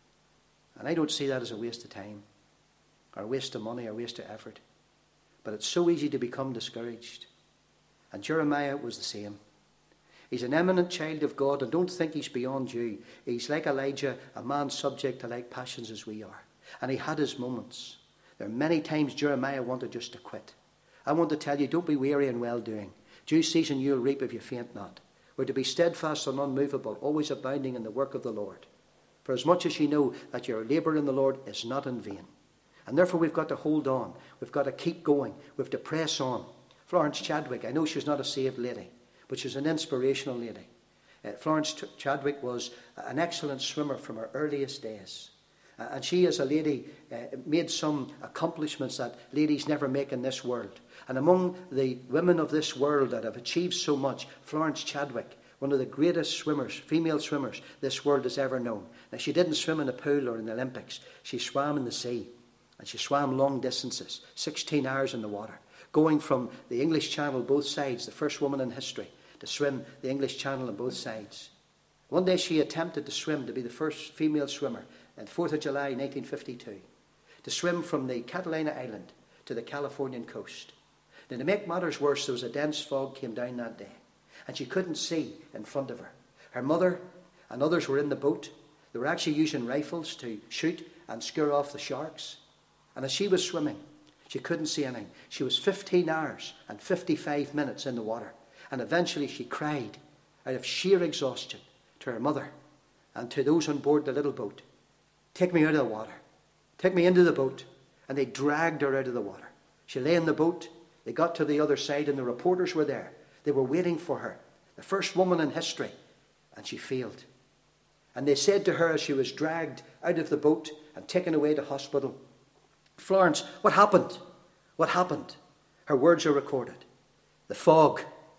And I don't see that as a waste of time, or a waste of money, or a waste of effort. But it's so easy to become discouraged. And Jeremiah was the same. He's an eminent child of God, and don't think he's beyond you. He's like Elijah, a man subject to like passions as we are. And he had his moments. There are many times Jeremiah wanted just to quit. I want to tell you, don't be weary in well-doing. Due season you'll reap if you faint not. We're to be steadfast and unmovable, always abounding in the work of the Lord. For as much as you know that your labour in the Lord is not in vain. And therefore we've got to hold on. We've got to keep going. We've to press on. Florence Chadwick, I know she's not a saved lady, but she's an inspirational lady. Uh, Florence Ch- Chadwick was an excellent swimmer from her earliest days. Uh, and she, as a lady, uh, made some accomplishments that ladies never make in this world. And among the women of this world that have achieved so much, Florence Chadwick, one of the greatest swimmers, female swimmers this world has ever known. Now, she didn't swim in a pool or in the Olympics. She swam in the sea. And she swam long distances, sixteen hours in the water, going from the English Channel both sides, the first woman in history to swim the English Channel on both sides. One day she attempted to swim, to be the first female swimmer, on fourth of July nineteen fifty-two, to swim from the Catalina Island to the Californian coast. Now, to make matters worse, there was a dense fog came down that day, and she couldn't see in front of her. Her mother and others were in the boat. They were actually using rifles to shoot and scare off the sharks. And as she was swimming, she couldn't see anything. She was fifteen hours and fifty-five minutes in the water. And eventually she cried out of sheer exhaustion to her mother and to those on board the little boat, take me out of the water. Take me into the boat. And they dragged her out of the water. She lay in the boat. They got to the other side and the reporters were there. They were waiting for her. The first woman in history. And she failed. And they said to her as she was dragged out of the boat and taken away to hospital, Florence, what happened? What happened? Her words are recorded. The fog.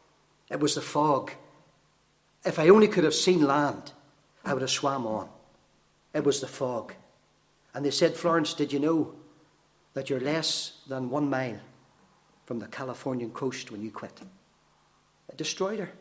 It was the fog. If I only could have seen land, I would have swam on. It was the fog. And they said, Florence, did you know that you're less than one mile from the Californian coast when you quit. It destroyed her.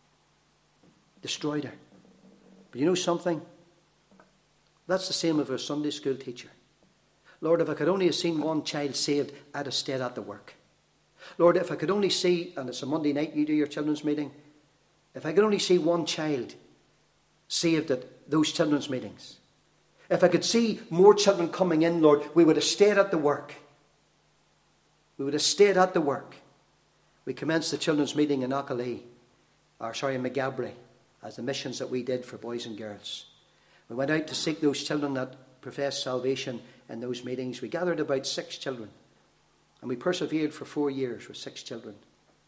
Destroyed her. But you know something? That's the same of a Sunday school teacher. Lord, if I could only have seen one child saved, I'd have stayed at the work. Lord, if I could only see, and it's a Monday night you do your children's meeting, if I could only see one child saved at those children's meetings, if I could see more children coming in, Lord, we would have stayed at the work. We would have stayed at the work. We commenced the children's meeting in Ockley, or sorry, in McGabry, as the missions that we did for boys and girls. We went out to seek those children that professed salvation in those meetings. We gathered about six children. And we persevered for four years with six children.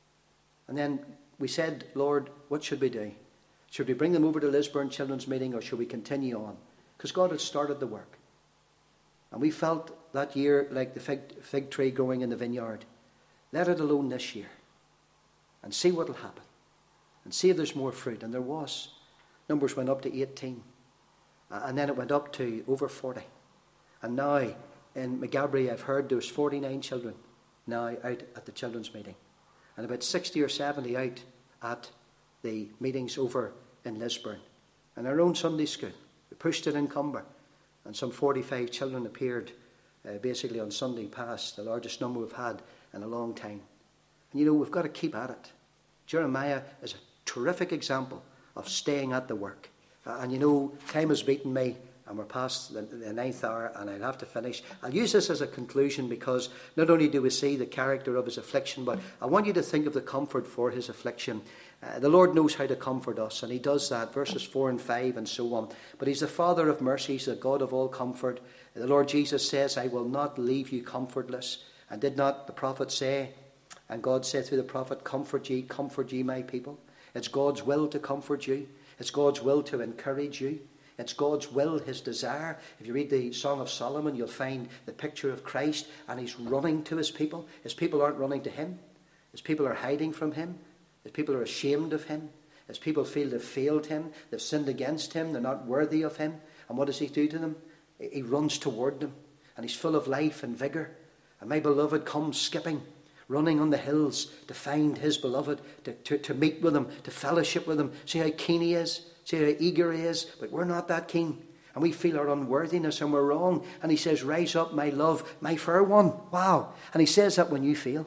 And then we said, Lord, what should we do? Should we bring them over to Lisburn Children's Meeting, or should we continue on? Because God had started the work. And we felt that year like the fig, fig tree growing in the vineyard. Let it alone this year. And see what will happen. And see if there's more fruit. And there was. Numbers went up to eighteen. And then it went up to over forty. And now, in McGabry, I've heard there was forty-nine children now out at the children's meeting. And about sixty or seventy out at the meetings over in Lisburn. And our own Sunday school. We pushed it in Cumber. And some forty-five children appeared uh, basically on Sunday past, the largest number we've had in a long time. And you know, we've got to keep at it. Jeremiah is a terrific example of staying at the work. Uh, and you know, time has beaten me. And we're past the, the ninth hour, and I'll have to finish. I'll use this as a conclusion, because not only do we see the character of his affliction, but I want you to think of the comfort for his affliction. Uh, the Lord knows how to comfort us, and he does that, verses four and five and so on. But he's the Father of mercies, the God of all comfort. The Lord Jesus says, I will not leave you comfortless. And did not the prophet say, and God said through the prophet, comfort ye, comfort ye my people. It's God's will to comfort you. It's God's will to encourage you. It's God's will, his desire. If you read the Song of Solomon, you'll find the picture of Christ, and he's running to his people. His people aren't running to him. His people are hiding from him. His people are ashamed of him. His people feel they've failed him. They've sinned against him. They're not worthy of him. And what does he do to them? He runs toward them, and he's full of life and vigour. And my beloved comes skipping, running on the hills to find his beloved, to, to, to meet with him, to fellowship with him. See how keen he is. See how eager he is, but we're not that keen. And we feel our unworthiness, and we're wrong. And he says, rise up, my love, my fair one. Wow. And he says that when you fail.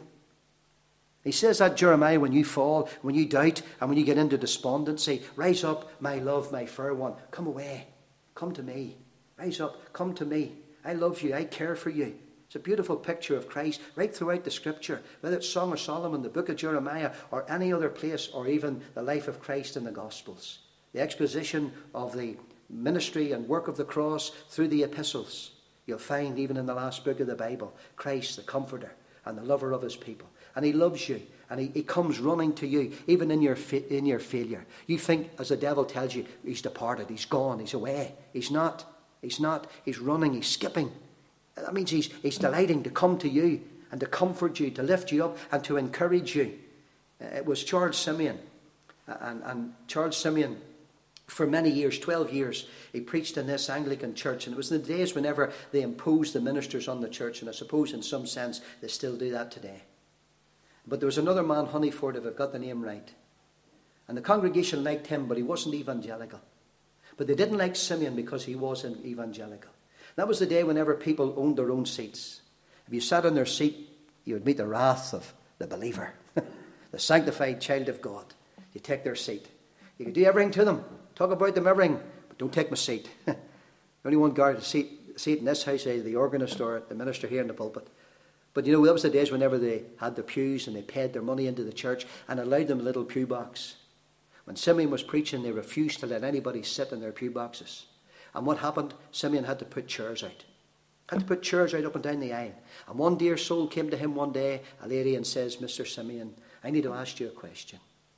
He says that, Jeremiah, when you fall, when you doubt, and when you get into despondency. Rise up, my love, my fair one. Come away. Come to me. Rise up. Come to me. I love you. I care for you. It's a beautiful picture of Christ right throughout the Scripture, whether it's Song of Solomon, the book of Jeremiah, or any other place, or even the life of Christ in the Gospels. The exposition of the ministry and work of the cross through the epistles. You'll find even in the last book of the Bible, Christ, the comforter and the lover of his people. And he loves you, and he, he comes running to you, even in your fa- in your failure. You think, as the devil tells you, he's departed, he's gone, he's away. He's not. He's not. He's running, he's skipping. That means he's, he's delighting to come to you and to comfort you, to lift you up and to encourage you. Uh, it was Charles Simeon. And, and Charles Simeon, for many years, twelve years, he preached in this Anglican church. And it was in the days whenever they imposed the ministers on the church. And I suppose in some sense they still do that today. But there was another man, Honeyford, if I've got the name right. And the congregation liked him, but he wasn't evangelical. But they didn't like Simeon because he wasn't evangelical. That was the day whenever people owned their own seats. If you sat on their seat, you would meet the wrath of the believer, the sanctified child of God. You take their seat. You could do everything to them. Talk about them everything, but don't take my seat. Only one guard to seat, seat in this house, either the organist or the minister here in the pulpit. But you know, that was the days whenever they had their pews and they paid their money into the church and allowed them a little pew box. When Simeon was preaching, they refused to let anybody sit in their pew boxes. And what happened? Simeon had to put chairs out. Had to put chairs out up and down the aisle. And one dear soul came to him one day, a lady, and says, Mister Simeon, I need to ask you a question.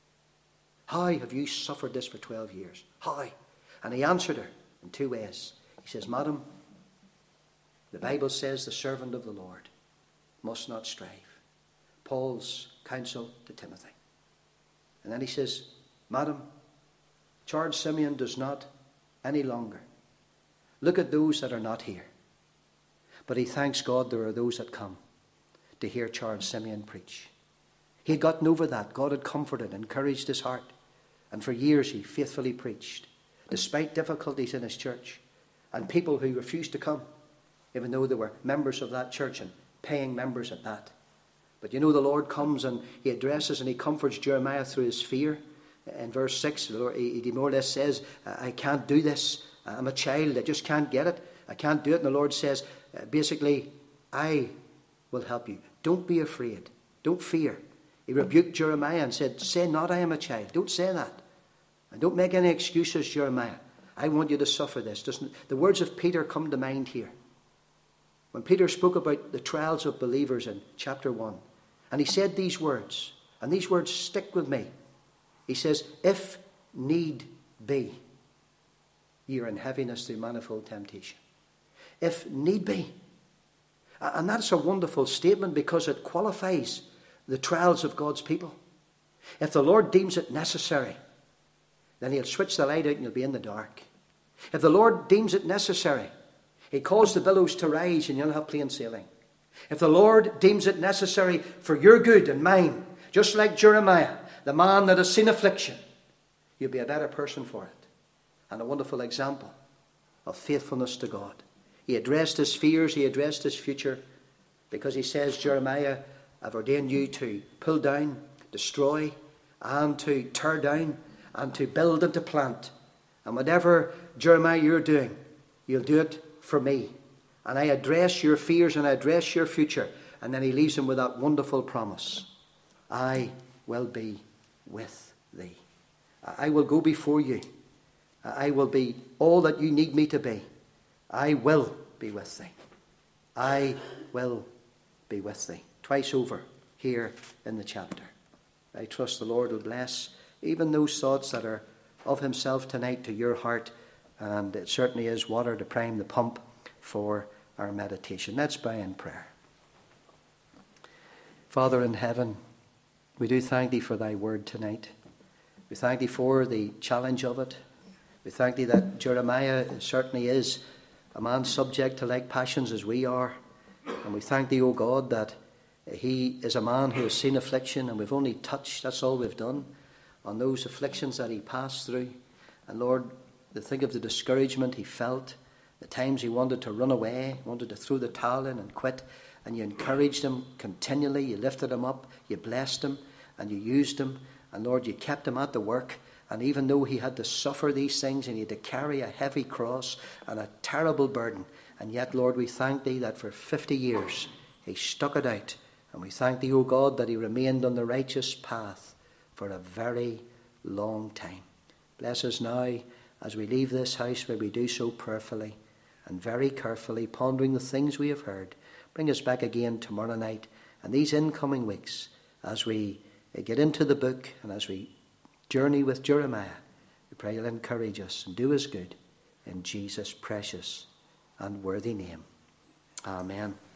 How have you suffered this for twelve years? How? And he answered her in two ways. He says, Madam, the Bible says the servant of the Lord must not strive. Paul's counsel to Timothy. And then he says, Madam, Charles Simeon does not any longer look at those that are not here, But he thanks God there are those that come to hear Charles Simeon preach. He had gotten over that. God had comforted, encouraged his heart. And for years he faithfully preached, despite difficulties in his church and people who refused to come, even though they were members of that church and paying members at that. But you know, the Lord comes and he addresses and he comforts Jeremiah through his fear. In verse six, the Lord, he more or less says, I can't do this. I'm a child. I just can't get it. I can't do it. And the Lord says, basically, I will help you. Don't be afraid. Don't fear. He rebuked Jeremiah and said, say not I am a child. Don't say that. And don't make any excuses, Jeremiah. I want you to suffer this. Doesn't the words of Peter come to mind here? When Peter spoke about the trials of believers in chapter one, and he said these words, and these words stick with me. He says, if need be, ye are in heaviness through manifold temptation. If need be. And that's a wonderful statement because it qualifies the trials of God's people. If the Lord deems it necessary, then he'll switch the light out and you'll be in the dark. If the Lord deems it necessary, he calls the billows to rise and you'll have plain sailing. If the Lord deems it necessary for your good and mine, just like Jeremiah, the man that has seen affliction, you'll be a better person for it. And a wonderful example of faithfulness to God. He addressed his fears, he addressed his future, because he says, Jeremiah, I've ordained you to pull down, destroy, and to tear down, and to build and to plant. And whatever, Jeremiah, you're doing, you'll do it for me. And I address your fears and I address your future. And then he leaves him with that wonderful promise. I will be with thee. I will go before you. I will be all that you need me to be. I will be with thee. I will be with thee. Twice over here in the chapter. I trust the Lord will bless even those thoughts that are of himself tonight to your heart. And it certainly is water to prime the pump for our meditation. Let's bow in prayer. Father in heaven, we do thank thee for thy word tonight. We thank thee for the challenge of it. We thank thee that Jeremiah certainly is a man subject to like passions as we are. And we thank thee, O God, that he is a man who has seen affliction, and we've only touched, that's all we've done, on those afflictions that he passed through. And Lord, to think of the discouragement he felt, the times he wanted to run away, wanted to throw the towel in and quit, and you encouraged him continually, you lifted him up, you blessed him, and you used him, and Lord, you kept him at the work. And even though he had to suffer these things and he had to carry a heavy cross and a terrible burden, and yet, Lord, we thank thee that for fifty years he stuck it out. And we thank thee, O God, that he remained on the righteous path for a very long time. Bless us now as we leave this house, where we do so prayerfully and very carefully, pondering the things we have heard. Bring us back again tomorrow night and these incoming weeks as we get into the book and as we journey with Jeremiah. We pray you'll encourage us and do us good in Jesus' precious and worthy name. Amen.